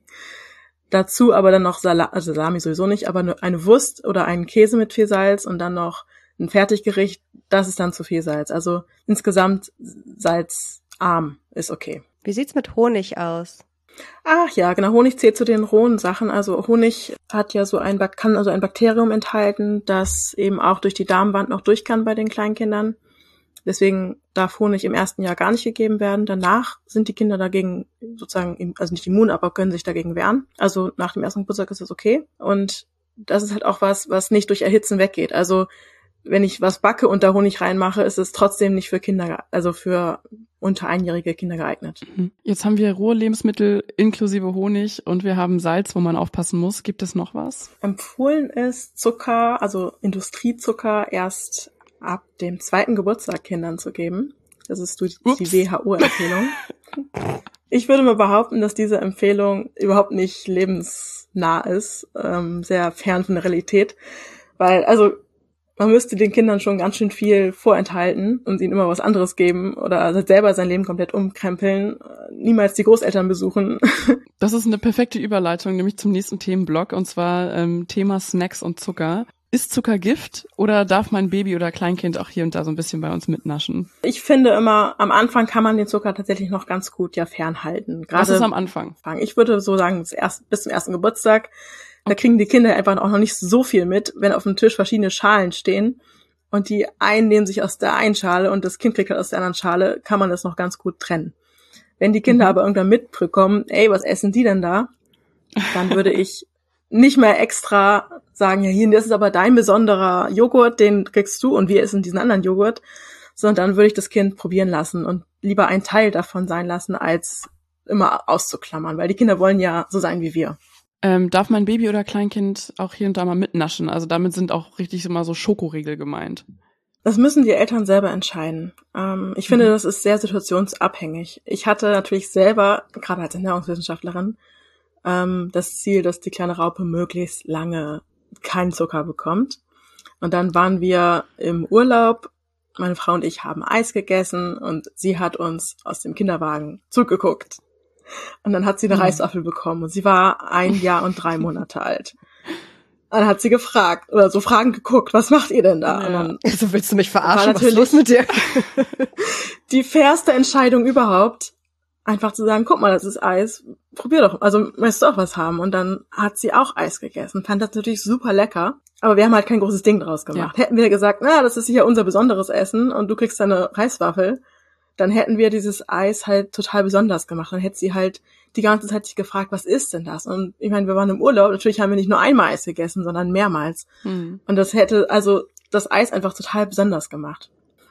[SPEAKER 3] Dazu aber dann noch Salat, also Salami sowieso nicht, aber eine Wurst oder einen Käse mit viel Salz und dann noch ein Fertiggericht, das ist dann zu viel Salz. Also insgesamt salzarm ist okay.
[SPEAKER 2] Wie sieht's mit Honig aus?
[SPEAKER 3] Ach ja, genau, Honig zählt zu den rohen Sachen. Also Honig hat ja so ein, kann also ein Bakterium enthalten, das eben auch durch die Darmwand noch durch kann bei den Kleinkindern. Deswegen darf Honig im ersten Jahr gar nicht gegeben werden. Danach sind die Kinder dagegen sozusagen, also nicht immun, aber können sich dagegen wehren. Also nach dem ersten Geburtstag ist das okay. Und das ist halt auch was, was nicht durch Erhitzen weggeht. Also wenn ich was backe und da Honig reinmache, ist es trotzdem nicht für Kinder, also für unter einjährige Kinder geeignet.
[SPEAKER 1] Jetzt haben wir rohe Lebensmittel inklusive Honig und wir haben Salz, wo man aufpassen muss. Gibt es noch was?
[SPEAKER 3] Empfohlen ist Zucker, also Industriezucker, erst ab dem zweiten Geburtstag Kindern zu geben. Das ist die, die W H O-Empfehlung. Ich würde mal behaupten, dass diese Empfehlung überhaupt nicht lebensnah ist, ähm, sehr fern von der Realität, weil, also man müsste den Kindern schon ganz schön viel vorenthalten und ihnen immer was anderes geben oder selber sein Leben komplett umkrempeln, niemals die Großeltern besuchen.
[SPEAKER 1] Das ist eine perfekte Überleitung, nämlich zum nächsten Themenblock, und zwar ähm, Thema Snacks und Zucker. Ist Zucker Gift oder darf mein Baby oder Kleinkind auch hier und da so ein bisschen bei uns mitnaschen?
[SPEAKER 3] Ich finde immer, am Anfang kann man den Zucker tatsächlich noch ganz gut ja fernhalten. Gerade
[SPEAKER 1] Was ist am Anfang?
[SPEAKER 3] Ich würde so sagen, bis zum ersten Geburtstag. Da kriegen die Kinder einfach auch noch nicht so viel mit, wenn auf dem Tisch verschiedene Schalen stehen und die einen nehmen sich aus der einen Schale und das Kind kriegt halt aus der anderen Schale, kann man das noch ganz gut trennen. Wenn die Kinder mhm. aber irgendwann mitbekommen, ey, was essen die denn da? Dann würde ich nicht mehr extra sagen, ja, hier, das ist aber dein besonderer Joghurt, den kriegst du und wir essen diesen anderen Joghurt, sondern dann würde ich das Kind probieren lassen und lieber einen Teil davon sein lassen, als immer auszuklammern, weil die Kinder wollen ja so sein wie wir.
[SPEAKER 1] Ähm, darf mein Baby oder Kleinkind auch hier und da mal mitnaschen? Also damit sind auch richtig immer so Schokoriegel gemeint.
[SPEAKER 3] Das müssen die Eltern selber entscheiden. Ähm, ich mhm. finde, das ist sehr situationsabhängig. Ich hatte natürlich selber, gerade als Ernährungswissenschaftlerin, ähm, das Ziel, dass die kleine Raupe möglichst lange keinen Zucker bekommt. Und dann waren wir im Urlaub, meine Frau und ich haben Eis gegessen und sie hat uns aus dem Kinderwagen zugeguckt. Und dann hat sie eine mhm. Reiswaffel bekommen und sie war ein Jahr und drei Monate alt. Dann hat sie gefragt oder so Fragen geguckt, was macht ihr denn da?
[SPEAKER 2] Ja.
[SPEAKER 3] Und dann
[SPEAKER 2] also willst du mich verarschen? Was ist los mit dir?
[SPEAKER 3] Die fairste Entscheidung überhaupt, einfach zu sagen, guck mal, das ist Eis, probier doch, also möchtest du auch was haben? Und dann hat sie auch Eis gegessen, fand das natürlich super lecker, aber wir haben halt kein großes Ding draus gemacht. Ja. Hätten wir gesagt, na, das ist sicher unser besonderes Essen und du kriegst deine Reiswaffel, dann hätten wir dieses Eis halt total besonders gemacht. Dann hätte sie halt die ganze Zeit sich gefragt, was ist denn das? Und ich meine, wir waren im Urlaub, natürlich haben wir nicht nur einmal Eis gegessen, sondern mehrmals. Mhm. Und das hätte also das Eis einfach total besonders gemacht.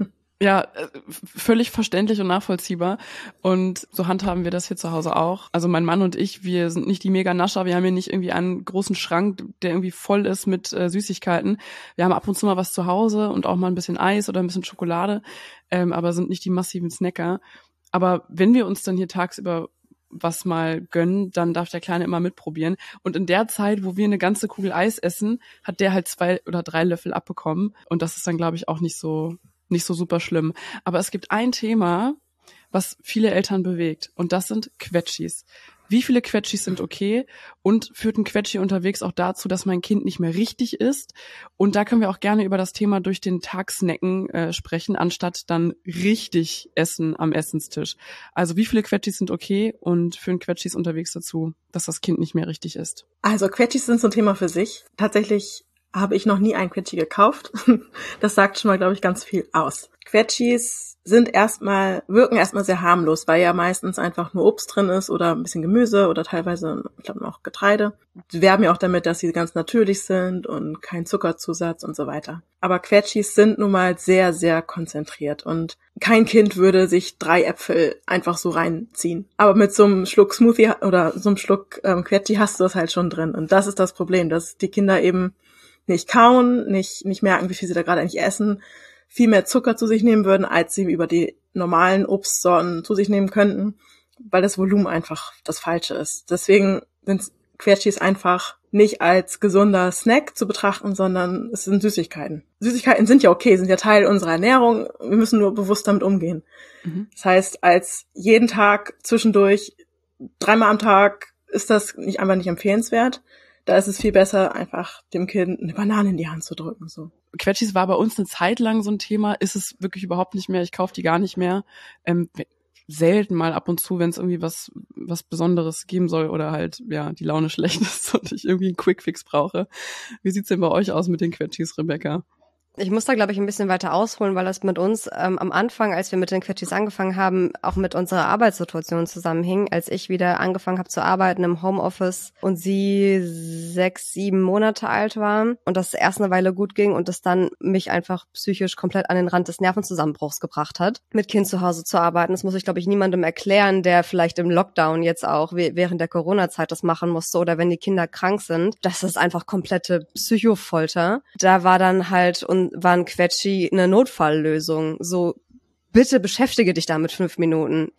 [SPEAKER 1] Ja, völlig verständlich und nachvollziehbar. Und so handhaben wir das hier zu Hause auch. Also mein Mann und ich, wir sind nicht die Mega-Nascher. Wir haben hier nicht irgendwie einen großen Schrank, der irgendwie voll ist mit äh, Süßigkeiten. Wir haben ab und zu mal was zu Hause und auch mal ein bisschen Eis oder ein bisschen Schokolade, ähm, aber sind nicht die massiven Snacker. Aber wenn wir uns dann hier tagsüber was mal gönnen, dann darf der Kleine immer mitprobieren. Und in der Zeit, wo wir eine ganze Kugel Eis essen, hat der halt zwei oder drei Löffel abbekommen. Und das ist dann, glaube ich, auch nicht so nicht so super schlimm. Aber es gibt ein Thema, was viele Eltern bewegt, und das sind Quetschis. Wie viele Quetschis sind okay? Und führt ein Quetschi unterwegs auch dazu, dass mein Kind nicht mehr richtig isst? Und da können wir auch gerne über das Thema durch den Tag snacken äh, sprechen, anstatt dann richtig essen am Essenstisch. Also wie viele Quetschis sind okay und führen Quetschis unterwegs dazu, dass das Kind nicht mehr richtig isst?
[SPEAKER 3] Also Quetschis sind so ein Thema für sich. Tatsächlich habe ich noch nie ein Quetschi gekauft. Das sagt schon mal, glaube ich, ganz viel aus. Quetschis sind erstmal, wirken erstmal sehr harmlos, weil ja meistens einfach nur Obst drin ist oder ein bisschen Gemüse oder teilweise, ich glaube, noch Getreide. Sie werben ja auch damit, dass sie ganz natürlich sind und kein Zuckerzusatz und so weiter. Aber Quetschis sind nun mal sehr, sehr konzentriert und kein Kind würde sich drei Äpfel einfach so reinziehen. Aber mit so einem Schluck Smoothie oder so einem Schluck ähm, Quetschi hast du das halt schon drin. Und das ist das Problem, dass die Kinder eben nicht kauen, nicht nicht merken, wie viel sie da gerade eigentlich essen, viel mehr Zucker zu sich nehmen würden, als sie über die normalen Obstsorten zu sich nehmen könnten, weil das Volumen einfach das Falsche ist. Deswegen sind Quetschis einfach nicht als gesunder Snack zu betrachten, sondern es sind Süßigkeiten. Süßigkeiten sind ja okay, sind ja Teil unserer Ernährung, wir müssen nur bewusst damit umgehen. Mhm. Das heißt, als jeden Tag zwischendurch, dreimal am Tag, ist das nicht einfach nicht empfehlenswert. Da ist es viel besser, einfach dem Kind eine Banane in die Hand zu drücken. So.
[SPEAKER 1] Quetschis war bei uns eine Zeit lang so ein Thema, ist es wirklich überhaupt nicht mehr. Ich kaufe die gar nicht mehr. Ähm, selten mal ab und zu, wenn es irgendwie was was Besonderes geben soll oder halt ja die Laune schlecht ist und ich irgendwie einen Quickfix brauche. Wie sieht's denn bei euch aus mit den Quetschis, Rebecca?
[SPEAKER 2] Ich muss da, glaube ich, ein bisschen weiter ausholen, weil das mit uns ähm, am Anfang, als wir mit den Quetschis angefangen haben, auch mit unserer Arbeitssituation zusammenhing. Als ich wieder angefangen habe zu arbeiten im Homeoffice und sie sechs, sieben Monate alt war und das erst eine Weile gut ging und das dann mich einfach psychisch komplett an den Rand des Nervenzusammenbruchs gebracht hat, mit Kind zu Hause zu arbeiten. Das muss ich, glaube ich, niemandem erklären, der vielleicht im Lockdown jetzt auch während der Corona-Zeit das machen musste oder wenn die Kinder krank sind. Das ist einfach komplette Psychofolter. Da war dann halt und war ein Quetschi eine Notfalllösung. So, bitte beschäftige dich damit fünf Minuten. Ich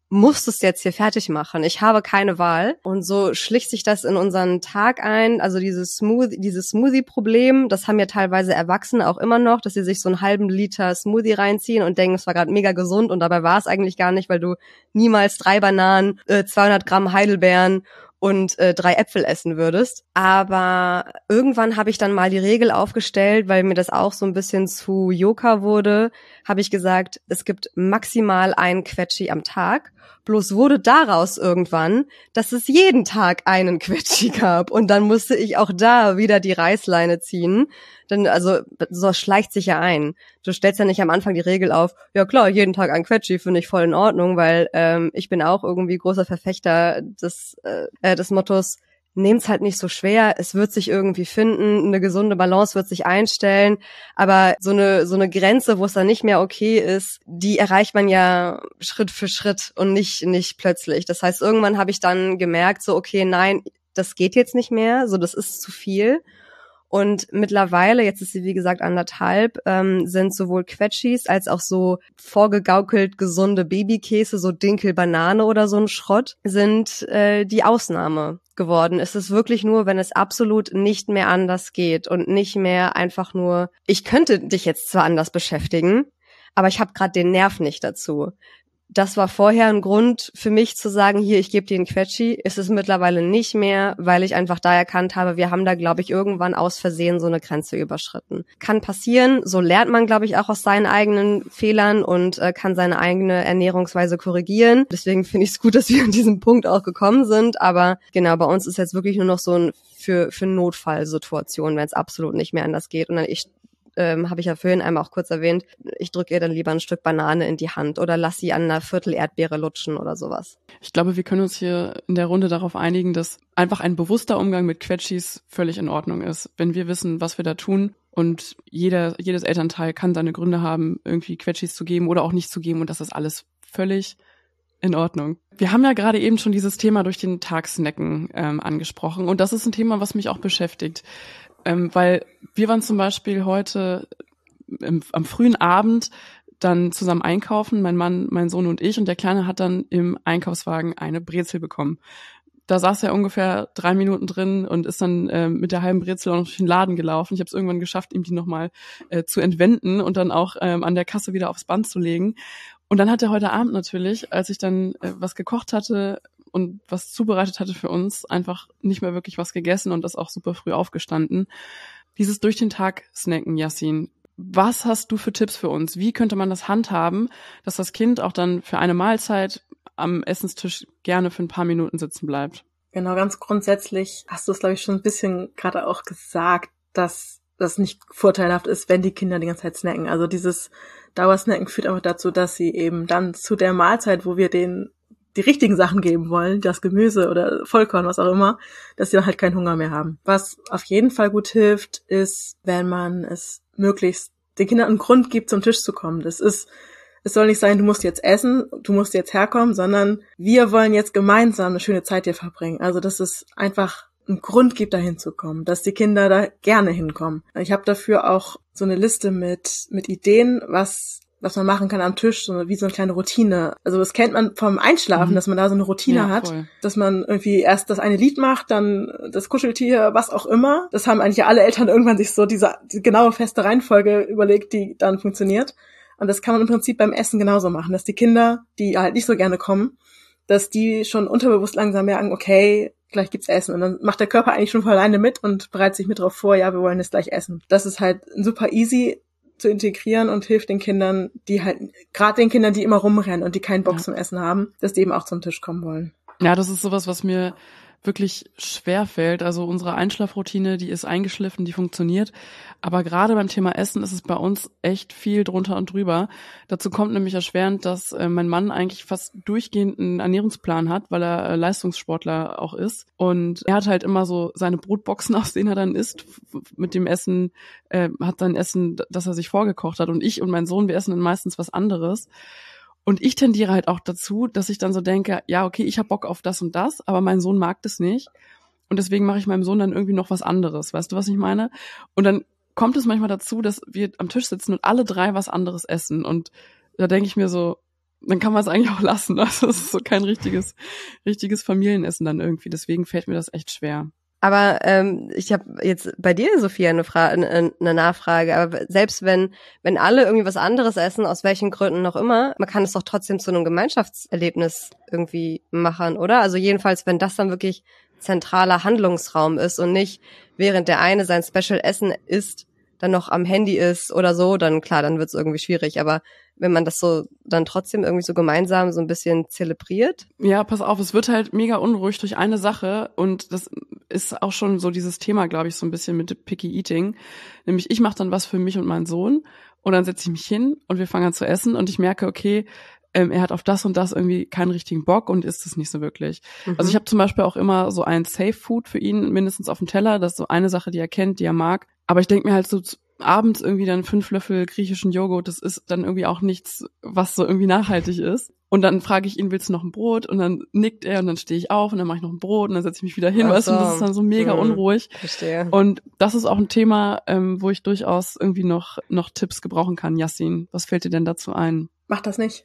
[SPEAKER 2] muss es jetzt hier fertig machen. Ich habe keine Wahl. Und so schlich sich das in unseren Tag ein. Also dieses Smoothie, dieses Smoothie-Problem, das haben ja teilweise Erwachsene auch immer noch, dass sie sich so einen halben Liter Smoothie reinziehen und denken, es war gerade mega gesund und dabei war es eigentlich gar nicht, weil du niemals drei Bananen, äh, zweihundert Gramm Heidelbeeren und äh, drei Äpfel essen würdest. Aber irgendwann habe ich dann mal die Regel aufgestellt, weil mir das auch so ein bisschen zu Joker wurde, habe ich gesagt, es gibt maximal einen Quetschi am Tag. Bloß wurde daraus irgendwann, dass es jeden Tag einen Quetschi gab. Und dann musste ich auch da wieder die Reißleine ziehen. Denn also so schleicht sich ja ein. Du stellst ja nicht am Anfang die Regel auf, ja klar, jeden Tag ein Quetschi finde ich voll in Ordnung, weil ähm, ich bin auch irgendwie großer Verfechter des, äh, des Mottos, nehmt's halt nicht so schwer, es wird sich irgendwie finden, eine gesunde Balance wird sich einstellen, aber so eine so eine Grenze, wo es dann nicht mehr okay ist, die erreicht man ja Schritt für Schritt und nicht nicht plötzlich. Das heißt, irgendwann habe ich dann gemerkt, so okay, nein, das geht jetzt nicht mehr, so das ist zu viel. Und mittlerweile, jetzt ist sie wie gesagt anderthalb, ähm, sind sowohl Quetschis als auch so vorgegaukelt gesunde Babykäse, so Dinkel-Banane oder so ein Schrott, sind äh, die Ausnahme geworden. Es ist wirklich nur, wenn es absolut nicht mehr anders geht und nicht mehr einfach nur, ich könnte dich jetzt zwar anders beschäftigen, aber ich habe gerade den Nerv nicht dazu. Das war vorher ein Grund für mich zu sagen, hier, ich gebe dir einen Quetschi. Ist es mittlerweile nicht mehr, weil ich einfach da erkannt habe, wir haben da, glaube ich, irgendwann aus Versehen so eine Grenze überschritten. Kann passieren, so lernt man, glaube ich, auch aus seinen eigenen Fehlern und äh, kann seine eigene Ernährungsweise korrigieren. Deswegen finde ich es gut, dass wir an diesem Punkt auch gekommen sind. Aber genau, bei uns ist jetzt wirklich nur noch so ein für, für Notfallsituationen, wenn es absolut nicht mehr anders geht. Und dann ich Ähm, habe ich ja vorhin einmal auch kurz erwähnt, ich drücke ihr dann lieber ein Stück Banane in die Hand oder lass sie an einer Viertel Erdbeere lutschen oder sowas.
[SPEAKER 1] Ich glaube, wir können uns hier in der Runde darauf einigen, dass einfach ein bewusster Umgang mit Quetschis völlig in Ordnung ist. Wenn wir wissen, was wir da tun und jeder, jedes Elternteil kann seine Gründe haben, irgendwie Quetschis zu geben oder auch nicht zu geben und das ist alles völlig in Ordnung. Wir haben ja gerade eben schon dieses Thema durch den Tag snacken ähm, angesprochen und das ist ein Thema, was mich auch beschäftigt. Ähm, weil wir waren zum Beispiel heute im, am frühen Abend dann zusammen einkaufen, mein Mann, mein Sohn und ich, und der Kleine hat dann im Einkaufswagen eine Brezel bekommen. Da saß er ungefähr drei Minuten drin und ist dann äh, mit der halben Brezel auch noch durch den Laden gelaufen. Ich habe es irgendwann geschafft, ihm die nochmal äh, zu entwenden und dann auch ähm, an der Kasse wieder aufs Band zu legen. Und dann hat er heute Abend natürlich, als ich dann äh, was gekocht hatte und was zubereitet hatte für uns, einfach nicht mehr wirklich was gegessen und ist auch super früh aufgestanden. Dieses durch den Tag snacken, Yassin, was hast du für Tipps für uns? Wie könnte man das handhaben, dass das Kind auch dann für eine Mahlzeit am Essenstisch gerne für ein paar Minuten sitzen bleibt?
[SPEAKER 3] Genau, ganz grundsätzlich hast du es, glaube ich, schon ein bisschen gerade auch gesagt, dass das nicht vorteilhaft ist, wenn die Kinder die ganze Zeit snacken. Also dieses Dauersnacken führt einfach dazu, dass sie eben dann zu der Mahlzeit, wo wir denen die richtigen Sachen geben wollen, das Gemüse oder Vollkorn, was auch immer, dass sie dann halt keinen Hunger mehr haben. Was auf jeden Fall gut hilft, ist, wenn man es möglichst den Kindern einen Grund gibt, zum Tisch zu kommen. Das ist, es soll nicht sein, du musst jetzt essen, du musst jetzt herkommen, sondern wir wollen jetzt gemeinsam eine schöne Zeit hier verbringen. Also, dass es einfach einen Grund gibt, da hinzukommen, dass die Kinder da gerne hinkommen. Ich habe dafür auch so eine Liste mit mit Ideen, was was man machen kann am Tisch, so wie so eine kleine Routine. Also das kennt man vom Einschlafen, mhm. dass man da so eine Routine ja, hat, voll. Dass man irgendwie erst das eine Lied macht, dann das Kuscheltier, was auch immer. Das haben eigentlich alle Eltern irgendwann sich so diese, diese genaue feste Reihenfolge überlegt, die dann funktioniert. Und das kann man im Prinzip beim Essen genauso machen, dass die Kinder, die halt nicht so gerne kommen, dass die schon unterbewusst langsam merken, okay, gleich gibt's Essen. Und dann macht der Körper eigentlich schon von alleine mit und bereitet sich mit drauf vor, ja, wir wollen jetzt gleich essen. Das ist halt super easy zu integrieren und hilft den Kindern, die halt, gerade den Kindern, die immer rumrennen und die keinen Bock ja. zum Essen haben, dass die eben auch zum Tisch kommen wollen.
[SPEAKER 1] Ja, das ist sowas, was mir wirklich schwer fällt. Also unsere Einschlafroutine, die ist eingeschliffen, die funktioniert. Aber gerade beim Thema Essen ist es bei uns echt viel drunter und drüber. Dazu kommt nämlich erschwerend, dass äh, mein Mann eigentlich fast durchgehend einen Ernährungsplan hat, weil er äh, Leistungssportler auch ist. Und er hat halt immer so seine Brotboxen, aus denen er dann isst. Mit dem Essen, äh, hat sein Essen, das er sich vorgekocht hat. Und ich und mein Sohn, wir essen dann meistens was anderes. Und ich tendiere halt auch dazu, dass ich dann so denke, ja, okay, ich hab Bock auf das und das, aber mein Sohn mag das nicht. Und deswegen mache ich meinem Sohn dann irgendwie noch was anderes. Weißt du, was ich meine? Und dann kommt es manchmal dazu, dass wir am Tisch sitzen und alle drei was anderes essen. Und da denke ich mir so, dann kann man es eigentlich auch lassen. Also es ist so kein richtiges, richtiges Familienessen dann irgendwie. Deswegen fällt mir das echt schwer.
[SPEAKER 2] Aber ähm, ich habe jetzt bei dir, Sophia, eine, Fra- eine, eine Nachfrage. Aber selbst wenn wenn alle irgendwie was anderes essen, aus welchen Gründen noch immer, man kann es doch trotzdem zu einem Gemeinschaftserlebnis irgendwie machen, oder? Also jedenfalls, wenn das dann wirklich zentraler Handlungsraum ist und nicht, während der eine sein Special Essen isst, dann noch am Handy ist oder so, dann klar, dann wird's irgendwie schwierig. Aber wenn man das so dann trotzdem irgendwie so gemeinsam so ein bisschen zelebriert.
[SPEAKER 1] Ja, pass auf, es wird halt mega unruhig durch eine Sache und das ist auch schon so dieses Thema, glaube ich, so ein bisschen mit Picky Eating. Nämlich ich mache dann was für mich und meinen Sohn und dann setze ich mich hin und wir fangen an zu essen und ich merke, okay, ähm, er hat auf das und das irgendwie keinen richtigen Bock und isst es nicht so wirklich. Mhm. Also ich habe zum Beispiel auch immer so ein Safe Food für ihn, mindestens auf dem Teller. Das ist so eine Sache, die er kennt, die er mag. Aber ich denke mir halt so abends irgendwie dann fünf Löffel griechischen Joghurt, das ist dann irgendwie auch nichts, was so irgendwie nachhaltig ist. Und dann frage ich ihn, willst du noch ein Brot? Und dann nickt er und dann stehe ich auf und dann mache ich noch ein Brot und dann setze ich mich wieder hin, weißt du, und das ist dann so mega hm, unruhig.
[SPEAKER 2] Verstehe.
[SPEAKER 1] Und das ist auch ein Thema, ähm, wo ich durchaus irgendwie noch noch Tipps gebrauchen kann. Yassin, was fällt dir denn dazu ein?
[SPEAKER 3] Mach das nicht.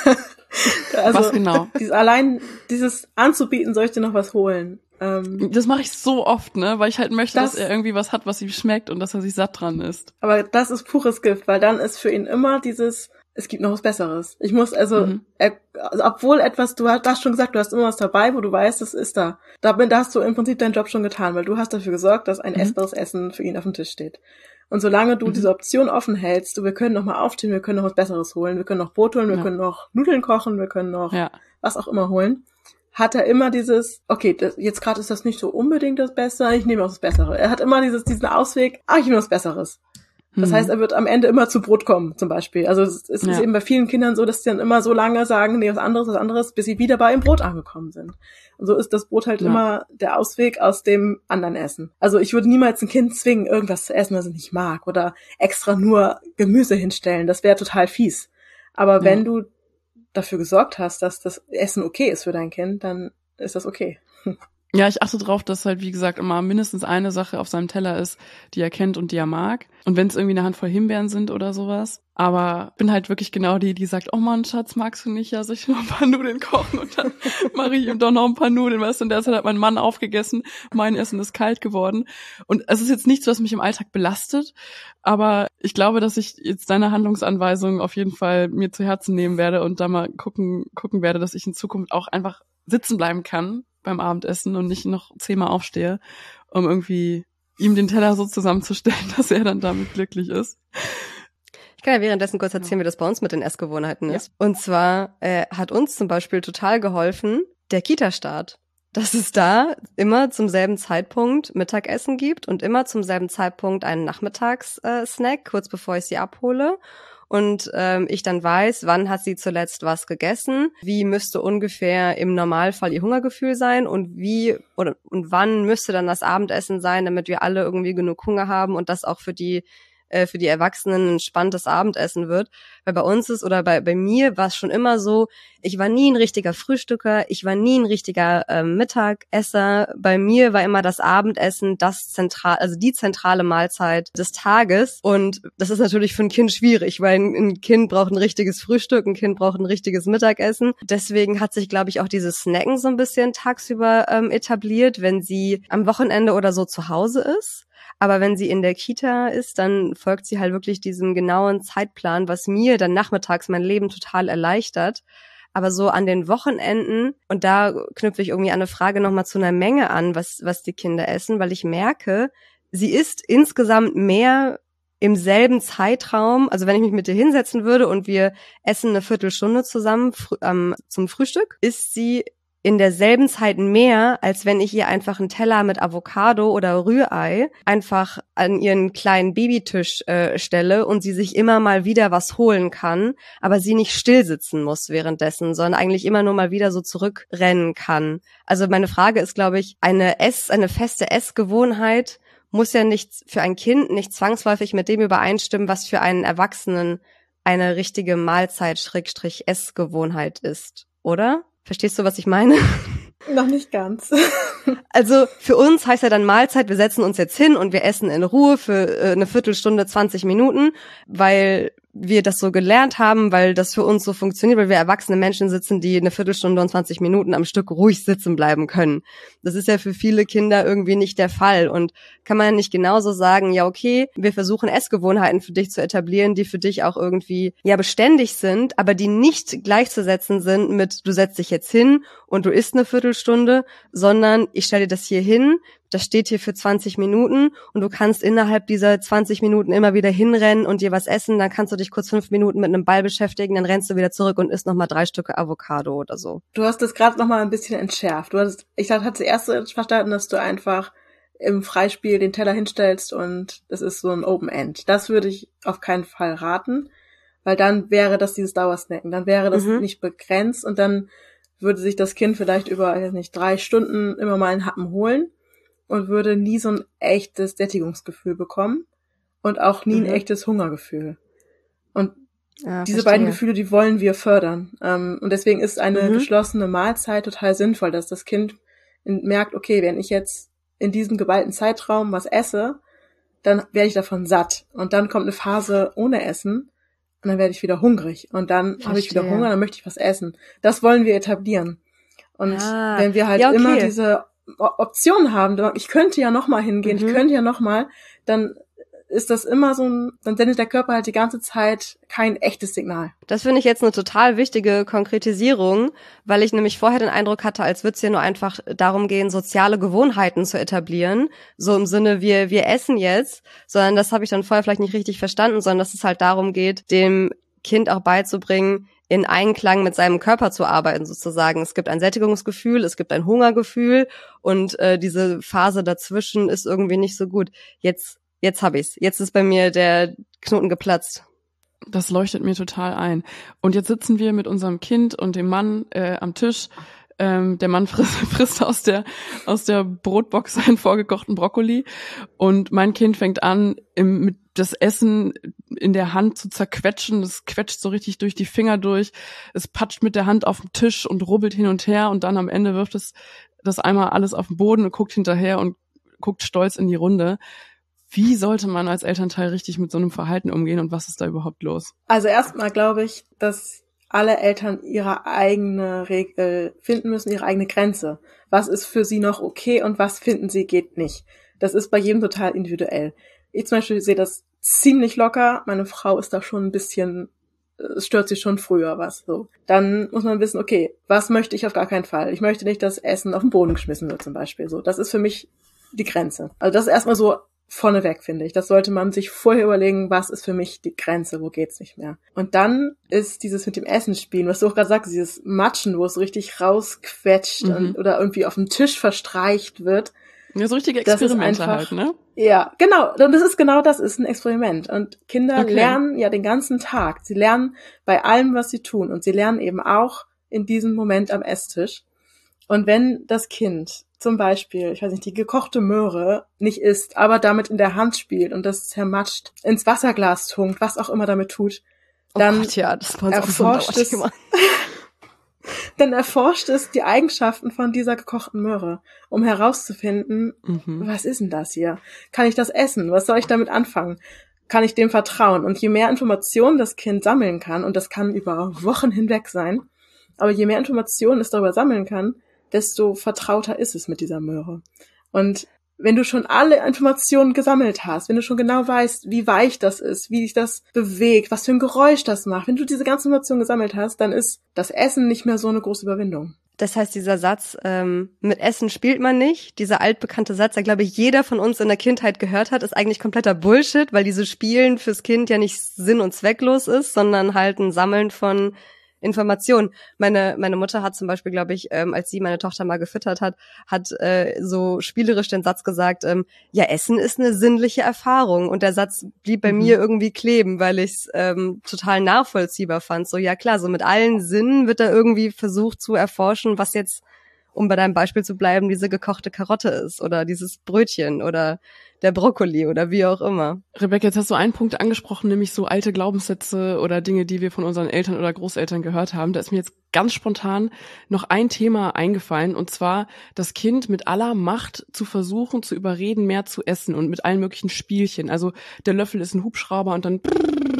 [SPEAKER 3] Also,
[SPEAKER 1] was genau?
[SPEAKER 3] Dieses, allein dieses anzubieten, soll ich dir noch was holen? Ähm,
[SPEAKER 1] das mache ich so oft, ne, weil ich halt möchte,
[SPEAKER 3] das,
[SPEAKER 1] dass er irgendwie was hat, was ihm schmeckt und dass er sich satt dran isst.
[SPEAKER 3] Aber das ist pures Gift, weil dann ist für ihn immer dieses, es gibt noch was Besseres. Ich muss also, mhm. er, also obwohl etwas, du hast das schon gesagt, du hast immer was dabei, wo du weißt, das ist da. Da, da hast du im Prinzip deinen Job schon getan, weil du hast dafür gesorgt, dass ein mhm. essbares Essen für ihn auf dem Tisch steht. Und solange du mhm. diese Option offen hältst, du, wir können noch mal aufstehen, wir können noch was Besseres holen, wir können noch Brot holen, wir ja. können noch Nudeln kochen, wir können noch ja. was auch immer holen, hat er immer dieses, okay, das, jetzt gerade ist das nicht so unbedingt das Beste, ich nehme auch das Bessere. Er hat immer dieses diesen Ausweg, ah, ich nehme was Besseres. Das mhm. heißt, er wird am Ende immer zu Brot kommen, zum Beispiel. Also es, es ja. ist eben bei vielen Kindern so, dass sie dann immer so lange sagen, nee, was anderes, was anderes, bis sie wieder bei dem Brot angekommen sind. Und so ist das Brot halt ja. immer der Ausweg aus dem anderen Essen. Also ich würde niemals ein Kind zwingen, irgendwas zu essen, was es nicht mag, oder extra nur Gemüse hinstellen. Das wäre total fies. Aber ja. wenn du dafür gesorgt hast, dass das Essen okay ist für dein Kind, dann ist das okay.
[SPEAKER 1] Ja, ich achte drauf, dass halt, wie gesagt, immer mindestens eine Sache auf seinem Teller ist, die er kennt und die er mag. Und wenn es irgendwie eine Handvoll Himbeeren sind oder sowas. Aber bin halt wirklich genau die, die sagt, oh Mann, Schatz, magst du nicht? Ja, soll ich noch ein paar Nudeln kochen? Und dann mache ich ihm doch noch ein paar Nudeln, weißt du? Und derzeit hat mein Mann aufgegessen, mein Essen ist kalt geworden. Und es ist jetzt nichts, was mich im Alltag belastet. Aber ich glaube, dass ich jetzt deine Handlungsanweisung auf jeden Fall mir zu Herzen nehmen werde und da mal gucken, gucken werde, dass ich in Zukunft auch einfach sitzen bleiben kann beim Abendessen und nicht noch zehnmal aufstehe, um irgendwie ihm den Teller so zusammenzustellen, dass er dann damit glücklich ist.
[SPEAKER 2] Ich kann ja währenddessen kurz erzählen, wie das bei uns mit den Essgewohnheiten ist. Ja. Und zwar äh, hat uns zum Beispiel total geholfen der Kita-Start. Dass es da immer zum selben Zeitpunkt Mittagessen gibt und immer zum selben Zeitpunkt einen Nachmittagssnack, kurz bevor ich sie abhole. Und ähm, ich dann weiß, wann hat sie zuletzt was gegessen, wie müsste ungefähr im Normalfall ihr Hungergefühl sein und wie oder und wann müsste dann das Abendessen sein, damit wir alle irgendwie genug Hunger haben und das auch für die äh, für die Erwachsenen ein spannendes Abendessen wird. Weil bei uns ist oder bei bei mir war es schon immer so, ich war nie ein richtiger Frühstücker, ich war nie ein richtiger ähm, Mittagesser. Bei mir war immer das Abendessen das zentral, also die zentrale Mahlzeit des Tages. Und das ist natürlich für ein Kind schwierig, weil ein, ein Kind braucht ein richtiges Frühstück, ein Kind braucht ein richtiges Mittagessen. Deswegen hat sich, glaube ich, auch dieses Snacken so ein bisschen tagsüber ähm, etabliert, wenn sie am Wochenende oder so zu Hause ist. Aber wenn sie in der Kita ist, dann folgt sie halt wirklich diesem genauen Zeitplan, was mir dann nachmittags mein Leben total erleichtert. Aber so an den Wochenenden, und da knüpfe ich irgendwie an eine Frage nochmal zu einer Menge an, was, was die Kinder essen, weil ich merke, sie isst insgesamt mehr im selben Zeitraum. Also wenn ich mich mit ihr hinsetzen würde und wir essen eine Viertelstunde zusammen fr- ähm, zum Frühstück, isst sie in derselben Zeit mehr, als wenn ich ihr einfach einen Teller mit Avocado oder Rührei einfach an ihren kleinen Babytisch äh, stelle und sie sich immer mal wieder was holen kann, aber sie nicht still sitzen muss währenddessen, sondern eigentlich immer nur mal wieder so zurückrennen kann. Also meine Frage ist, glaube ich, eine Ess, eine feste Essgewohnheit muss ja nicht für ein Kind nicht zwangsläufig mit dem übereinstimmen, was für einen Erwachsenen eine richtige Mahlzeit-Essgewohnheit ist, oder? Verstehst du, was ich meine?
[SPEAKER 3] Noch nicht ganz.
[SPEAKER 2] Also für uns heißt ja dann Mahlzeit, wir setzen uns jetzt hin und wir essen in Ruhe für äh, eine Viertelstunde, zwanzig Minuten, weil wir das so gelernt haben, weil das für uns so funktioniert, weil wir erwachsene Menschen sitzen, die eine Viertelstunde und zwanzig Minuten am Stück ruhig sitzen bleiben können. Das ist ja für viele Kinder irgendwie nicht der Fall. Und kann man ja nicht genauso sagen, ja okay, wir versuchen Essgewohnheiten für dich zu etablieren, die für dich auch irgendwie ja beständig sind, aber die nicht gleichzusetzen sind mit, du setzt dich jetzt hin und du isst eine Viertelstunde, sondern ich stelle dir das hier hin, das steht hier für zwanzig Minuten und du kannst innerhalb dieser zwanzig Minuten immer wieder hinrennen und dir was essen, dann kannst du dich kurz fünf Minuten mit einem Ball beschäftigen, dann rennst du wieder zurück und isst nochmal drei Stücke Avocado oder so.
[SPEAKER 3] Du hast das gerade nochmal ein bisschen entschärft. Du hast, ich hatte zuerst verstanden, dass du einfach im Freispiel den Teller hinstellst und das ist so ein Open-End. Das würde ich auf keinen Fall raten, weil dann wäre das dieses Dauersnacken, dann wäre das mhm. nicht begrenzt und dann würde sich das Kind vielleicht über, ich weiß nicht, drei Stunden immer mal einen Happen holen und würde nie so ein echtes Sättigungsgefühl bekommen und auch nie mhm. ein echtes Hungergefühl. Und ja, diese verstehe. beiden Gefühle, die wollen wir fördern. Und deswegen ist eine mhm. geschlossene Mahlzeit total sinnvoll, dass das Kind merkt, okay, wenn ich jetzt in diesem geballten Zeitraum was esse, dann werde ich davon satt. Und dann kommt eine Phase ohne Essen und dann werde ich wieder hungrig. Und dann habe ich wieder Hunger, dann möchte ich was essen. Das wollen wir etablieren. Und ah. wenn wir halt ja, okay. immer diese Optionen haben, ich könnte ja noch mal hingehen, mhm. ich könnte ja noch mal, dann ist das immer so ein, dann sendet der Körper halt die ganze Zeit kein echtes Signal.
[SPEAKER 2] Das finde ich jetzt eine total wichtige Konkretisierung, weil ich nämlich vorher den Eindruck hatte, als würde es hier nur einfach darum gehen, soziale Gewohnheiten zu etablieren, so im Sinne, wir wir essen jetzt, sondern das habe ich dann vorher vielleicht nicht richtig verstanden, sondern dass es halt darum geht, dem Kind auch beizubringen, in Einklang mit seinem Körper zu arbeiten sozusagen. Es gibt ein Sättigungsgefühl, es gibt ein Hungergefühl und äh, diese Phase dazwischen ist irgendwie nicht so gut. Jetzt jetzt habe ich's. Jetzt ist bei mir der Knoten geplatzt.
[SPEAKER 1] Das leuchtet mir total ein. Und jetzt sitzen wir mit unserem Kind und dem Mann äh, am Tisch. Ähm, der Mann frisst, frisst aus der aus der Brotbox seinen vorgekochten Brokkoli und mein Kind fängt an, im, mit das Essen in der Hand zu zerquetschen. Das quetscht so richtig durch die Finger durch. Es patscht mit der Hand auf den Tisch und rubbelt hin und her und dann am Ende wirft es das einmal alles auf den Boden und guckt hinterher und guckt stolz in die Runde. Wie sollte man als Elternteil richtig mit so einem Verhalten umgehen und was ist da überhaupt los?
[SPEAKER 3] Also erstmal glaube ich, dass alle Eltern ihre eigene Regel finden müssen, ihre eigene Grenze. Was ist für sie noch okay und was finden sie geht nicht. Das ist bei jedem total individuell. Ich zum Beispiel sehe das ziemlich locker. Meine Frau ist da schon ein bisschen, es stört sich schon früher was. So, dann muss man wissen, okay, was möchte ich auf gar keinen Fall? Ich möchte nicht, dass Essen auf den Boden geschmissen wird zum Beispiel. So, das ist für mich die Grenze. Also das ist erstmal so vorneweg, finde ich. Das sollte man sich vorher überlegen, was ist für mich die Grenze, wo geht's nicht mehr. Und dann ist dieses mit dem Essen spielen, was du auch gerade sagst, dieses Matschen, wo es richtig rausquetscht mhm. und, oder irgendwie auf dem Tisch verstreicht wird.
[SPEAKER 1] Ja, so richtige Experimente halt, ne?
[SPEAKER 3] Ja, genau. Und das ist genau das, ist ein Experiment. Und Kinder okay. lernen ja den ganzen Tag. Sie lernen bei allem, was sie tun. Und sie lernen eben auch in diesem Moment am Esstisch. Und wenn das Kind zum Beispiel, ich weiß nicht, die gekochte Möhre nicht isst, aber damit in der Hand spielt und das zermatscht, ins Wasserglas tunkt, was auch immer damit tut, dann
[SPEAKER 2] oh Gott, ja, das
[SPEAKER 3] erforscht es, dann erforscht es die Eigenschaften von dieser gekochten Möhre, um herauszufinden, mhm. was ist denn das hier? Kann ich das essen? Was soll ich damit anfangen? Kann ich dem vertrauen? Und je mehr Informationen das Kind sammeln kann, und das kann über Wochen hinweg sein, aber je mehr Informationen es darüber sammeln kann, desto vertrauter ist es mit dieser Möhre. Und wenn du schon alle Informationen gesammelt hast, wenn du schon genau weißt, wie weich das ist, wie sich das bewegt, was für ein Geräusch das macht, wenn du diese ganzen Informationen gesammelt hast, dann ist das Essen nicht mehr so eine große Überwindung.
[SPEAKER 2] Das heißt, dieser Satz, ähm, mit Essen spielt man nicht, dieser altbekannte Satz, der, glaube ich, jeder von uns in der Kindheit gehört hat, ist eigentlich kompletter Bullshit, weil dieses Spielen fürs Kind ja nicht sinn- und zwecklos ist, sondern halt ein Sammeln von Information. Meine meine Mutter hat zum Beispiel, glaube ich, ähm, als sie meine Tochter mal gefüttert hat, hat äh, so spielerisch den Satz gesagt, ähm, ja, Essen ist eine sinnliche Erfahrung. Und der Satz blieb bei mhm. mir irgendwie kleben, weil ich es ähm, total nachvollziehbar fand. So, ja klar, so mit allen Sinnen wird da irgendwie versucht zu erforschen, was jetzt, um bei deinem Beispiel zu bleiben, diese gekochte Karotte ist oder dieses Brötchen oder der Brokkoli oder wie auch immer.
[SPEAKER 1] Rebecca, jetzt hast du einen Punkt angesprochen, nämlich so alte Glaubenssätze oder Dinge, die wir von unseren Eltern oder Großeltern gehört haben. Da ist mir jetzt ganz spontan noch ein Thema eingefallen, und zwar das Kind mit aller Macht zu versuchen, zu überreden, mehr zu essen und mit allen möglichen Spielchen. Also der Löffel ist ein Hubschrauber und dann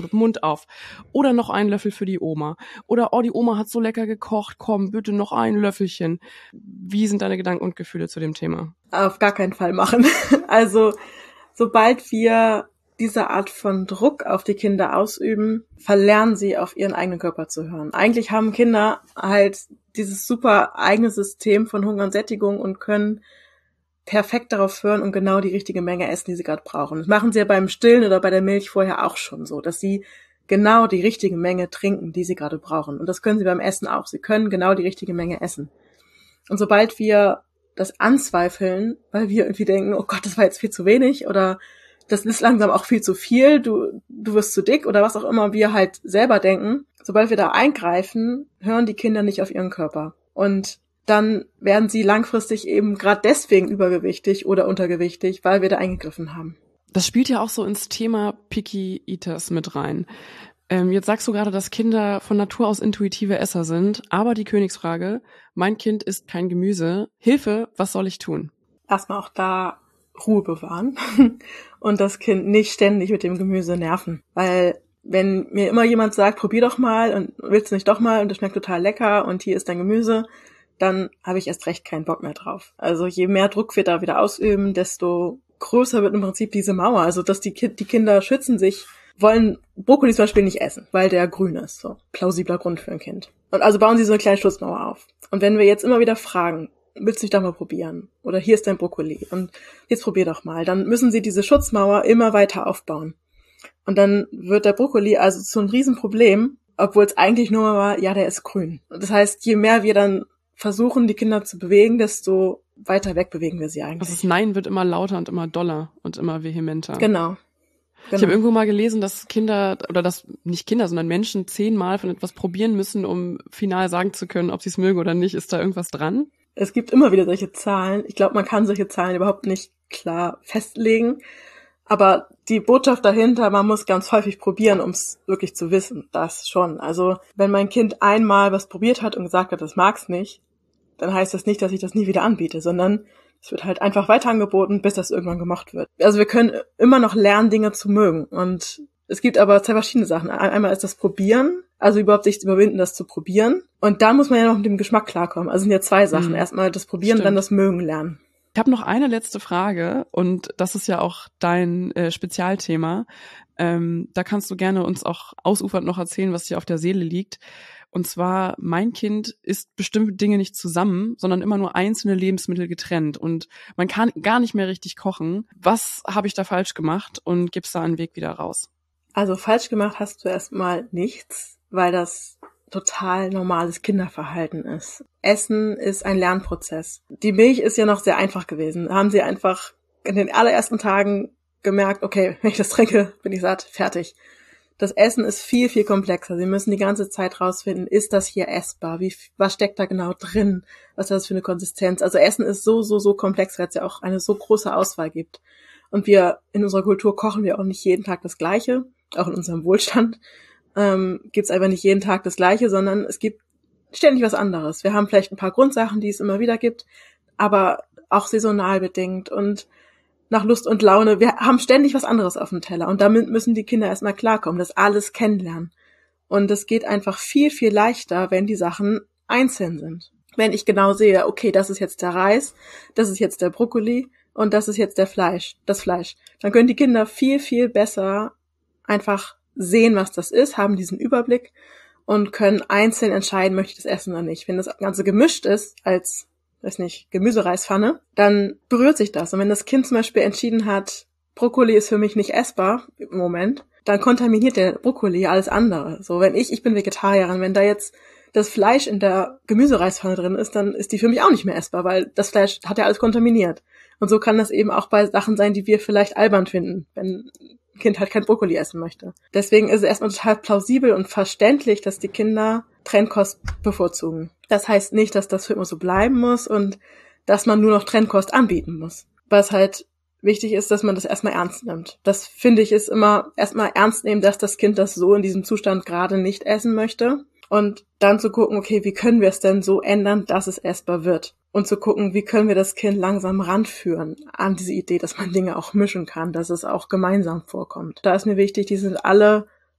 [SPEAKER 1] mit dem Mund auf. Oder noch einen Löffel für die Oma. Oder, oh, die Oma hat so lecker gekocht, komm, bitte noch ein Löffelchen. Wie sind deine Gedanken und Gefühle zu dem Thema?
[SPEAKER 3] Auf gar keinen Fall machen. Also, sobald wir diese Art von Druck auf die Kinder ausüben, verlernen sie, auf ihren eigenen Körper zu hören. Eigentlich haben Kinder halt dieses super eigene System von Hunger und Sättigung und können perfekt darauf hören und genau die richtige Menge essen, die sie gerade brauchen. Das machen sie ja beim Stillen oder bei der Milch vorher auch schon so, dass sie genau die richtige Menge trinken, die sie gerade brauchen. Und das können sie beim Essen auch. Sie können genau die richtige Menge essen. Und sobald wir das anzweifeln, weil wir irgendwie denken, oh Gott, das war jetzt viel zu wenig oder das ist langsam auch viel zu viel, du du wirst zu dick oder was auch immer wir halt selber denken, sobald wir da eingreifen, hören die Kinder nicht auf ihren Körper. Und dann werden sie langfristig eben gerade deswegen übergewichtig oder untergewichtig, weil wir da eingegriffen haben.
[SPEAKER 1] Das spielt ja auch so ins Thema Picky Eaters mit rein. Ähm, jetzt sagst du gerade, dass Kinder von Natur aus intuitive Esser sind, aber die Königsfrage, mein Kind isst kein Gemüse. Hilfe, was soll ich tun?
[SPEAKER 3] Erstmal auch da Ruhe bewahren und das Kind nicht ständig mit dem Gemüse nerven. Weil wenn mir immer jemand sagt, probier doch mal und willst du nicht doch mal und das schmeckt total lecker und hier ist dein Gemüse, dann habe ich erst recht keinen Bock mehr drauf. Also je mehr Druck wir da wieder ausüben, desto größer wird im Prinzip diese Mauer. Also dass die, Ki- die Kinder schützen sich, wollen Brokkoli zum Beispiel nicht essen, weil der grün ist. So plausibler Grund für ein Kind. Und also bauen sie so eine kleine Schutzmauer auf. Und wenn wir jetzt immer wieder fragen, willst du dich doch mal probieren? Oder hier ist dein Brokkoli und jetzt probier doch mal. Dann müssen sie diese Schutzmauer immer weiter aufbauen. Und dann wird der Brokkoli also zu einem Riesenproblem, obwohl es eigentlich nur war, ja, der ist grün. Und das heißt, je mehr wir dann versuchen, die Kinder zu bewegen, desto weiter weg bewegen wir sie eigentlich.
[SPEAKER 1] Also das Nein wird immer lauter und immer doller und immer vehementer.
[SPEAKER 3] Genau.
[SPEAKER 1] Genau. Ich habe irgendwo mal gelesen, dass Kinder, oder dass nicht Kinder, sondern Menschen zehnmal von etwas probieren müssen, um final sagen zu können, ob sie es mögen oder nicht. Ist da irgendwas dran?
[SPEAKER 3] Es gibt immer wieder solche Zahlen. Ich glaube, man kann solche Zahlen überhaupt nicht klar festlegen. Aber die Botschaft dahinter, man muss ganz häufig probieren, um es wirklich zu wissen. Das schon. Also wenn mein Kind einmal was probiert hat und gesagt hat, das mag's nicht, dann heißt das nicht, dass ich das nie wieder anbiete, sondern es wird halt einfach weiter angeboten, bis das irgendwann gemocht wird. Also wir können immer noch lernen, Dinge zu mögen. Und es gibt aber zwei verschiedene Sachen. Einmal ist das Probieren, also überhaupt sich zu überwinden, das zu probieren. Und dann muss man ja noch mit dem Geschmack klarkommen. Also sind ja zwei Sachen. Mhm. Erstmal das Probieren, Stimmt. Dann das Mögen lernen.
[SPEAKER 1] Ich habe noch eine letzte Frage und das ist ja auch dein äh, Spezialthema. Ähm, da kannst du gerne uns auch ausufernd noch erzählen, was dir auf der Seele liegt. Und zwar, mein Kind isst bestimmte Dinge nicht zusammen, sondern immer nur einzelne Lebensmittel getrennt. Und man kann gar nicht mehr richtig kochen. Was habe ich da falsch gemacht und gibt's da einen Weg wieder raus?
[SPEAKER 3] Also falsch gemacht hast du erstmal nichts, weil das total normales Kinderverhalten ist. Essen ist ein Lernprozess. Die Milch ist ja noch sehr einfach gewesen. Da haben sie einfach in den allerersten Tagen gemerkt, okay, wenn ich das trinke, bin ich satt, fertig. Das Essen ist viel, viel komplexer. Sie müssen die ganze Zeit rausfinden, ist das hier essbar? Wie, was steckt da genau drin? Was hat das für eine Konsistenz? Also Essen ist so, so, so komplex, weil es ja auch eine so große Auswahl gibt. Und wir, in unserer Kultur kochen wir auch nicht jeden Tag das Gleiche. Auch in unserem Wohlstand ähm, gibt's einfach nicht jeden Tag das Gleiche, sondern es gibt ständig was anderes. Wir haben vielleicht ein paar Grundsachen, die es immer wieder gibt, aber auch saisonal bedingt und nach Lust und Laune. Wir haben ständig was anderes auf dem Teller und damit müssen die Kinder erstmal klarkommen, das alles kennenlernen. Und es geht einfach viel, viel leichter, wenn die Sachen einzeln sind. Wenn ich genau sehe, okay, das ist jetzt der Reis, das ist jetzt der Brokkoli und das ist jetzt der Fleisch, das Fleisch. Dann können die Kinder viel, viel besser einfach sehen, was das ist, haben diesen Überblick und können einzeln entscheiden, möchte ich das essen oder nicht. Wenn das Ganze gemischt ist als weiß nicht, Gemüsereispfanne, dann berührt sich das. Und wenn das Kind zum Beispiel entschieden hat, Brokkoli ist für mich nicht essbar im Moment, dann kontaminiert der Brokkoli alles andere. So, wenn ich, ich bin Vegetarierin, wenn da jetzt das Fleisch in der Gemüsereispfanne drin ist, dann ist die für mich auch nicht mehr essbar, weil das Fleisch hat ja alles kontaminiert. Und so kann das eben auch bei Sachen sein, die wir vielleicht albern finden, wenn ein Kind halt kein Brokkoli essen möchte. Deswegen ist es erstmal total plausibel und verständlich, dass die Kinder Trennkost bevorzugen. Das heißt nicht, dass das für immer so bleiben muss und dass man nur noch Trennkost anbieten muss. Was halt wichtig ist, dass man das erstmal ernst nimmt. Das finde ich ist immer erstmal ernst nehmen, dass das Kind das so in diesem Zustand gerade nicht essen möchte. Und dann zu gucken, okay, wie können wir es denn so ändern, dass es essbar wird? Und zu gucken, wie können wir das Kind langsam ranführen an diese Idee, dass man Dinge auch mischen kann, dass es auch gemeinsam vorkommt. Da ist mir wichtig, die sind alle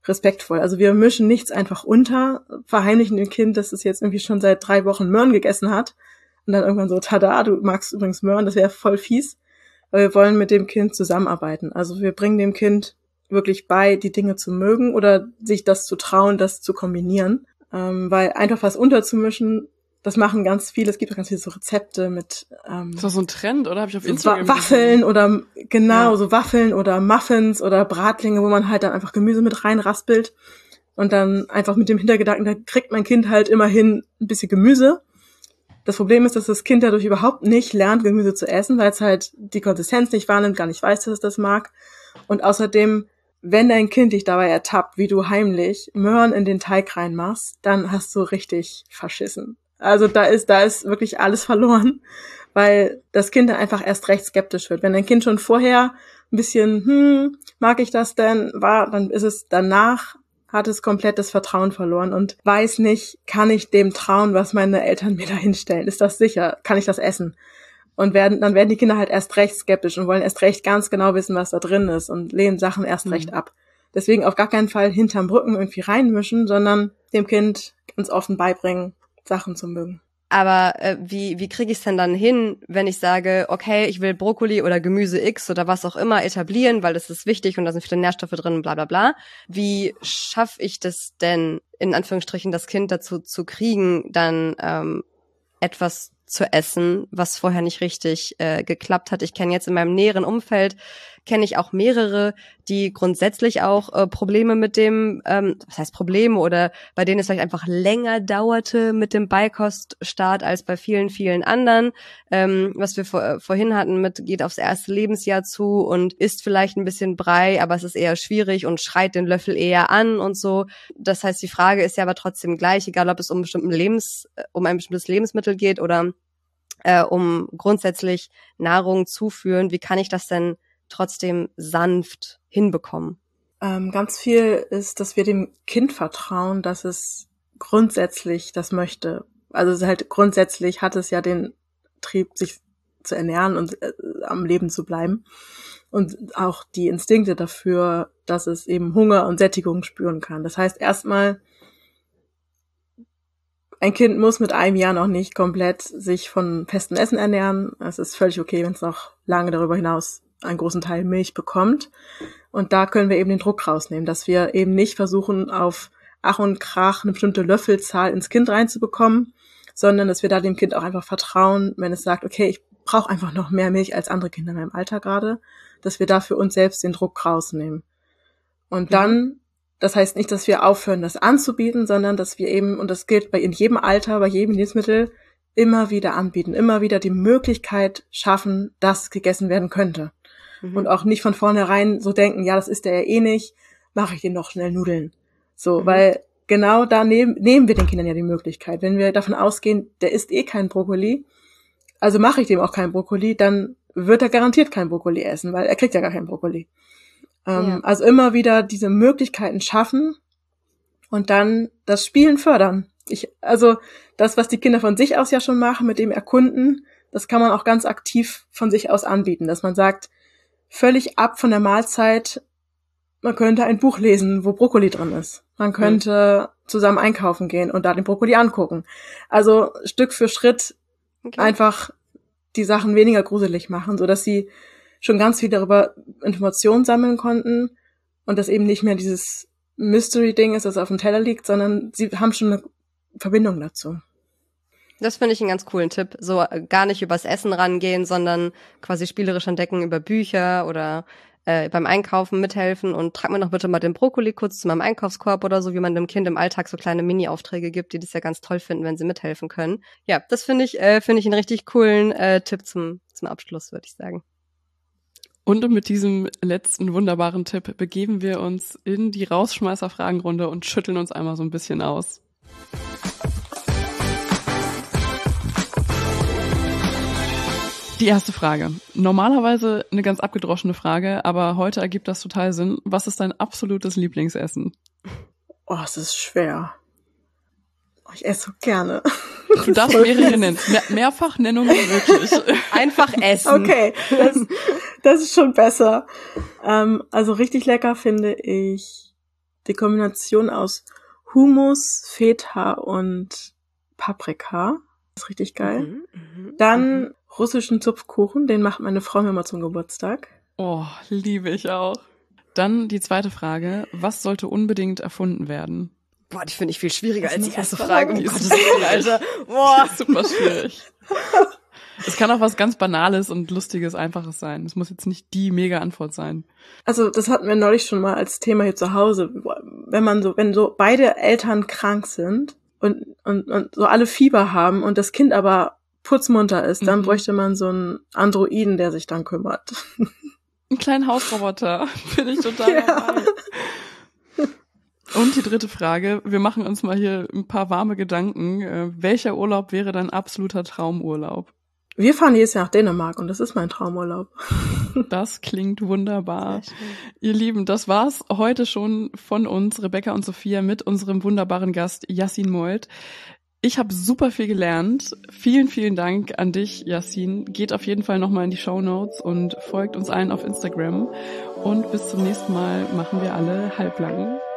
[SPEAKER 3] respektvoll. Also wir mischen nichts einfach unter, verheimlichen dem Kind, dass es jetzt irgendwie schon seit drei Wochen Möhren gegessen hat und dann irgendwann so, tada, du magst übrigens Möhren, das wäre voll fies. Aber wir wollen mit dem Kind zusammenarbeiten. Also wir bringen dem Kind wirklich bei, die Dinge zu mögen oder sich das zu trauen, das zu kombinieren. Ähm, weil einfach was unterzumischen, das machen ganz viele. Es gibt auch ganz viele so Rezepte mit ähm,
[SPEAKER 1] ist das so ein Trend, oder? Habe ich auf
[SPEAKER 3] so
[SPEAKER 1] Instagram
[SPEAKER 3] Waffeln
[SPEAKER 1] gesehen.
[SPEAKER 3] oder genau,
[SPEAKER 1] Ja.
[SPEAKER 3] so Waffeln oder Muffins oder Bratlinge, wo man halt dann einfach Gemüse mit reinraspelt und dann einfach mit dem Hintergedanken, da kriegt mein Kind halt immerhin ein bisschen Gemüse. Das Problem ist, dass das Kind dadurch überhaupt nicht lernt, Gemüse zu essen, weil es halt die Konsistenz nicht wahrnimmt, gar nicht weiß, dass es das mag. Und außerdem, wenn dein Kind dich dabei ertappt, wie du heimlich Möhren in den Teig reinmachst, dann hast du richtig verschissen. Also da ist, da ist wirklich alles verloren, weil das Kind dann einfach erst recht skeptisch wird. Wenn dein Kind schon vorher ein bisschen, hm, mag ich das denn, war, dann ist es danach, hat es komplett das Vertrauen verloren und weiß nicht, kann ich dem trauen, was meine Eltern mir da hinstellen? Ist das sicher? Kann ich das essen? Und werden, dann werden die Kinder halt erst recht skeptisch und wollen erst recht ganz genau wissen, was da drin ist und lehnen Sachen erst
[SPEAKER 1] Mhm.
[SPEAKER 3] recht ab. Deswegen auf gar keinen Fall hinterm Rücken irgendwie reinmischen, sondern dem Kind ganz offen beibringen, Sachen zu mögen.
[SPEAKER 2] Aber äh, wie wie kriege ich es denn dann hin, wenn ich sage, okay, ich will Brokkoli oder Gemüse X oder was auch immer etablieren, weil das ist wichtig und da sind viele Nährstoffe drin und bla bla bla. Wie schaffe ich das denn, in Anführungsstrichen, das Kind dazu zu kriegen, dann ähm, etwas zu essen, was vorher nicht richtig äh, geklappt hat? Ich kenne jetzt in meinem näheren Umfeld, kenne ich auch mehrere, die grundsätzlich auch äh, Probleme mit dem, ähm, was heißt Probleme, oder bei denen es vielleicht einfach länger dauerte mit dem Beikoststart als bei vielen, vielen anderen. Ähm, was wir vor, äh, vorhin hatten mit, geht aufs erste Lebensjahr zu und isst vielleicht ein bisschen Brei, aber es ist eher schwierig und schreit den Löffel eher an und so. Das heißt, die Frage ist ja aber trotzdem gleich, egal ob es um, bestimmten Lebens, um ein bestimmtes Lebensmittel geht oder äh, um grundsätzlich Nahrung zuführen. Wie kann ich das denn trotzdem sanft hinbekommen?
[SPEAKER 3] Ähm, ganz viel ist, dass wir dem Kind vertrauen, dass es grundsätzlich das möchte. Also es ist halt grundsätzlich hat es ja den Trieb, sich zu ernähren und äh, am Leben zu bleiben. Und auch die Instinkte dafür, dass es eben Hunger und Sättigung spüren kann. Das heißt erstmal, ein Kind muss mit einem Jahr noch nicht komplett sich von festem Essen ernähren. Es ist völlig okay, wenn es noch lange darüber hinaus einen großen Teil Milch bekommt. Und da können wir eben den Druck rausnehmen, dass wir eben nicht versuchen, auf Ach und Krach eine bestimmte Löffelzahl ins Kind reinzubekommen, sondern dass wir da dem Kind auch einfach vertrauen, wenn es sagt, okay, ich brauche einfach noch mehr Milch als andere Kinder in meinem Alter gerade, dass wir da für uns selbst den Druck rausnehmen. Und dann, das heißt nicht, dass wir aufhören, das anzubieten, sondern dass wir eben, und das gilt bei in jedem Alter, bei jedem Lebensmittel, immer wieder anbieten, immer wieder die Möglichkeit schaffen, dass gegessen werden könnte. Mhm. Und auch nicht von vornherein so denken, ja, das ist der ja eh nicht, mache ich den noch schnell Nudeln. So, mhm. Weil genau da nehmen, nehmen wir den Kindern ja die Möglichkeit. Wenn wir davon ausgehen, der isst eh kein Brokkoli, also mache ich dem auch kein Brokkoli, dann wird er garantiert kein Brokkoli essen, weil er kriegt ja gar kein Brokkoli. Ähm, ja. Also immer wieder diese Möglichkeiten schaffen und dann das Spielen fördern. Ich, also das, was die Kinder von sich aus ja schon machen, mit dem Erkunden, das kann man auch ganz aktiv von sich aus anbieten, dass man sagt, völlig ab von der Mahlzeit, man könnte ein Buch lesen, wo Brokkoli drin ist. Man könnte mhm. zusammen einkaufen gehen und da den Brokkoli angucken. Also Stück für Schritt okay. einfach die Sachen weniger gruselig machen, so dass sie schon ganz viel darüber Informationen sammeln konnten und das eben nicht mehr dieses Mystery-Ding ist, das auf dem Teller liegt, sondern sie haben schon eine Verbindung dazu.
[SPEAKER 2] Das finde ich einen ganz coolen Tipp. So gar nicht übers Essen rangehen, sondern quasi spielerisch entdecken über Bücher oder äh, beim Einkaufen mithelfen und trag mir doch bitte mal den Brokkoli kurz zu meinem Einkaufskorb oder so, wie man dem Kind im Alltag so kleine Mini-Aufträge gibt, die das ja ganz toll finden, wenn sie mithelfen können. Ja, das finde ich äh, finde ich einen richtig coolen äh, Tipp zum zum Abschluss, würde ich sagen.
[SPEAKER 1] Und mit diesem letzten wunderbaren Tipp begeben wir uns in die Rausschmeißer-Fragenrunde und schütteln uns einmal so ein bisschen aus. Die erste Frage. Normalerweise eine ganz abgedroschene Frage, aber heute ergibt das total Sinn. Was ist dein absolutes Lieblingsessen?
[SPEAKER 3] Oh, es ist schwer. Oh, ich esse so gerne.
[SPEAKER 1] Du darfst mehrere nennen. Mehr, Mehrfachnennungen wirklich.
[SPEAKER 2] Einfach essen.
[SPEAKER 3] Okay, das, das ist schon besser. Ähm, also richtig lecker finde ich die Kombination aus Hummus, Feta und Paprika. Das ist richtig geil.
[SPEAKER 2] Mhm, mh,
[SPEAKER 3] Dann
[SPEAKER 2] mhm.
[SPEAKER 3] russischen Zupfkuchen, den macht meine Frau mir immer zum Geburtstag.
[SPEAKER 1] Oh, liebe ich auch. Dann die zweite Frage. Was sollte unbedingt erfunden werden?
[SPEAKER 2] Boah, die finde ich viel schwieriger
[SPEAKER 3] Was
[SPEAKER 2] als
[SPEAKER 3] ist
[SPEAKER 2] die
[SPEAKER 3] das
[SPEAKER 2] erste
[SPEAKER 3] für
[SPEAKER 2] Frage. Um
[SPEAKER 1] Die ist
[SPEAKER 2] Gottes Willen, Alter. Boah.
[SPEAKER 1] Super schwierig. Es kann auch was ganz Banales und Lustiges, Einfaches sein. Es muss jetzt nicht die Mega-Antwort sein.
[SPEAKER 3] Also das hatten wir neulich schon mal als Thema hier zu Hause. Wenn man so, wenn so beide Eltern krank sind und, und, und so alle Fieber haben und das Kind aber putzmunter ist, dann
[SPEAKER 1] Mhm.
[SPEAKER 3] bräuchte man so einen Androiden, der sich dann kümmert.
[SPEAKER 1] Einen kleinen Hausroboter. Bin ich total
[SPEAKER 3] Ja.
[SPEAKER 1] dabei. Und die dritte Frage. Wir machen uns mal hier ein paar warme Gedanken. Äh, welcher Urlaub wäre dein absoluter Traumurlaub?
[SPEAKER 3] Wir fahren jedes Jahr nach Dänemark und das ist mein Traumurlaub.
[SPEAKER 1] Das klingt wunderbar.
[SPEAKER 2] Sehr schön.
[SPEAKER 1] Ihr Lieben, das war's heute schon von uns, Rebecca und Sophia, mit unserem wunderbaren Gast Yassin Mold. Ich habe super viel gelernt. Vielen, vielen Dank an dich, Yassin. Geht auf jeden Fall nochmal in die Shownotes und folgt uns allen auf Instagram. Und bis zum nächsten Mal machen wir alle halblang.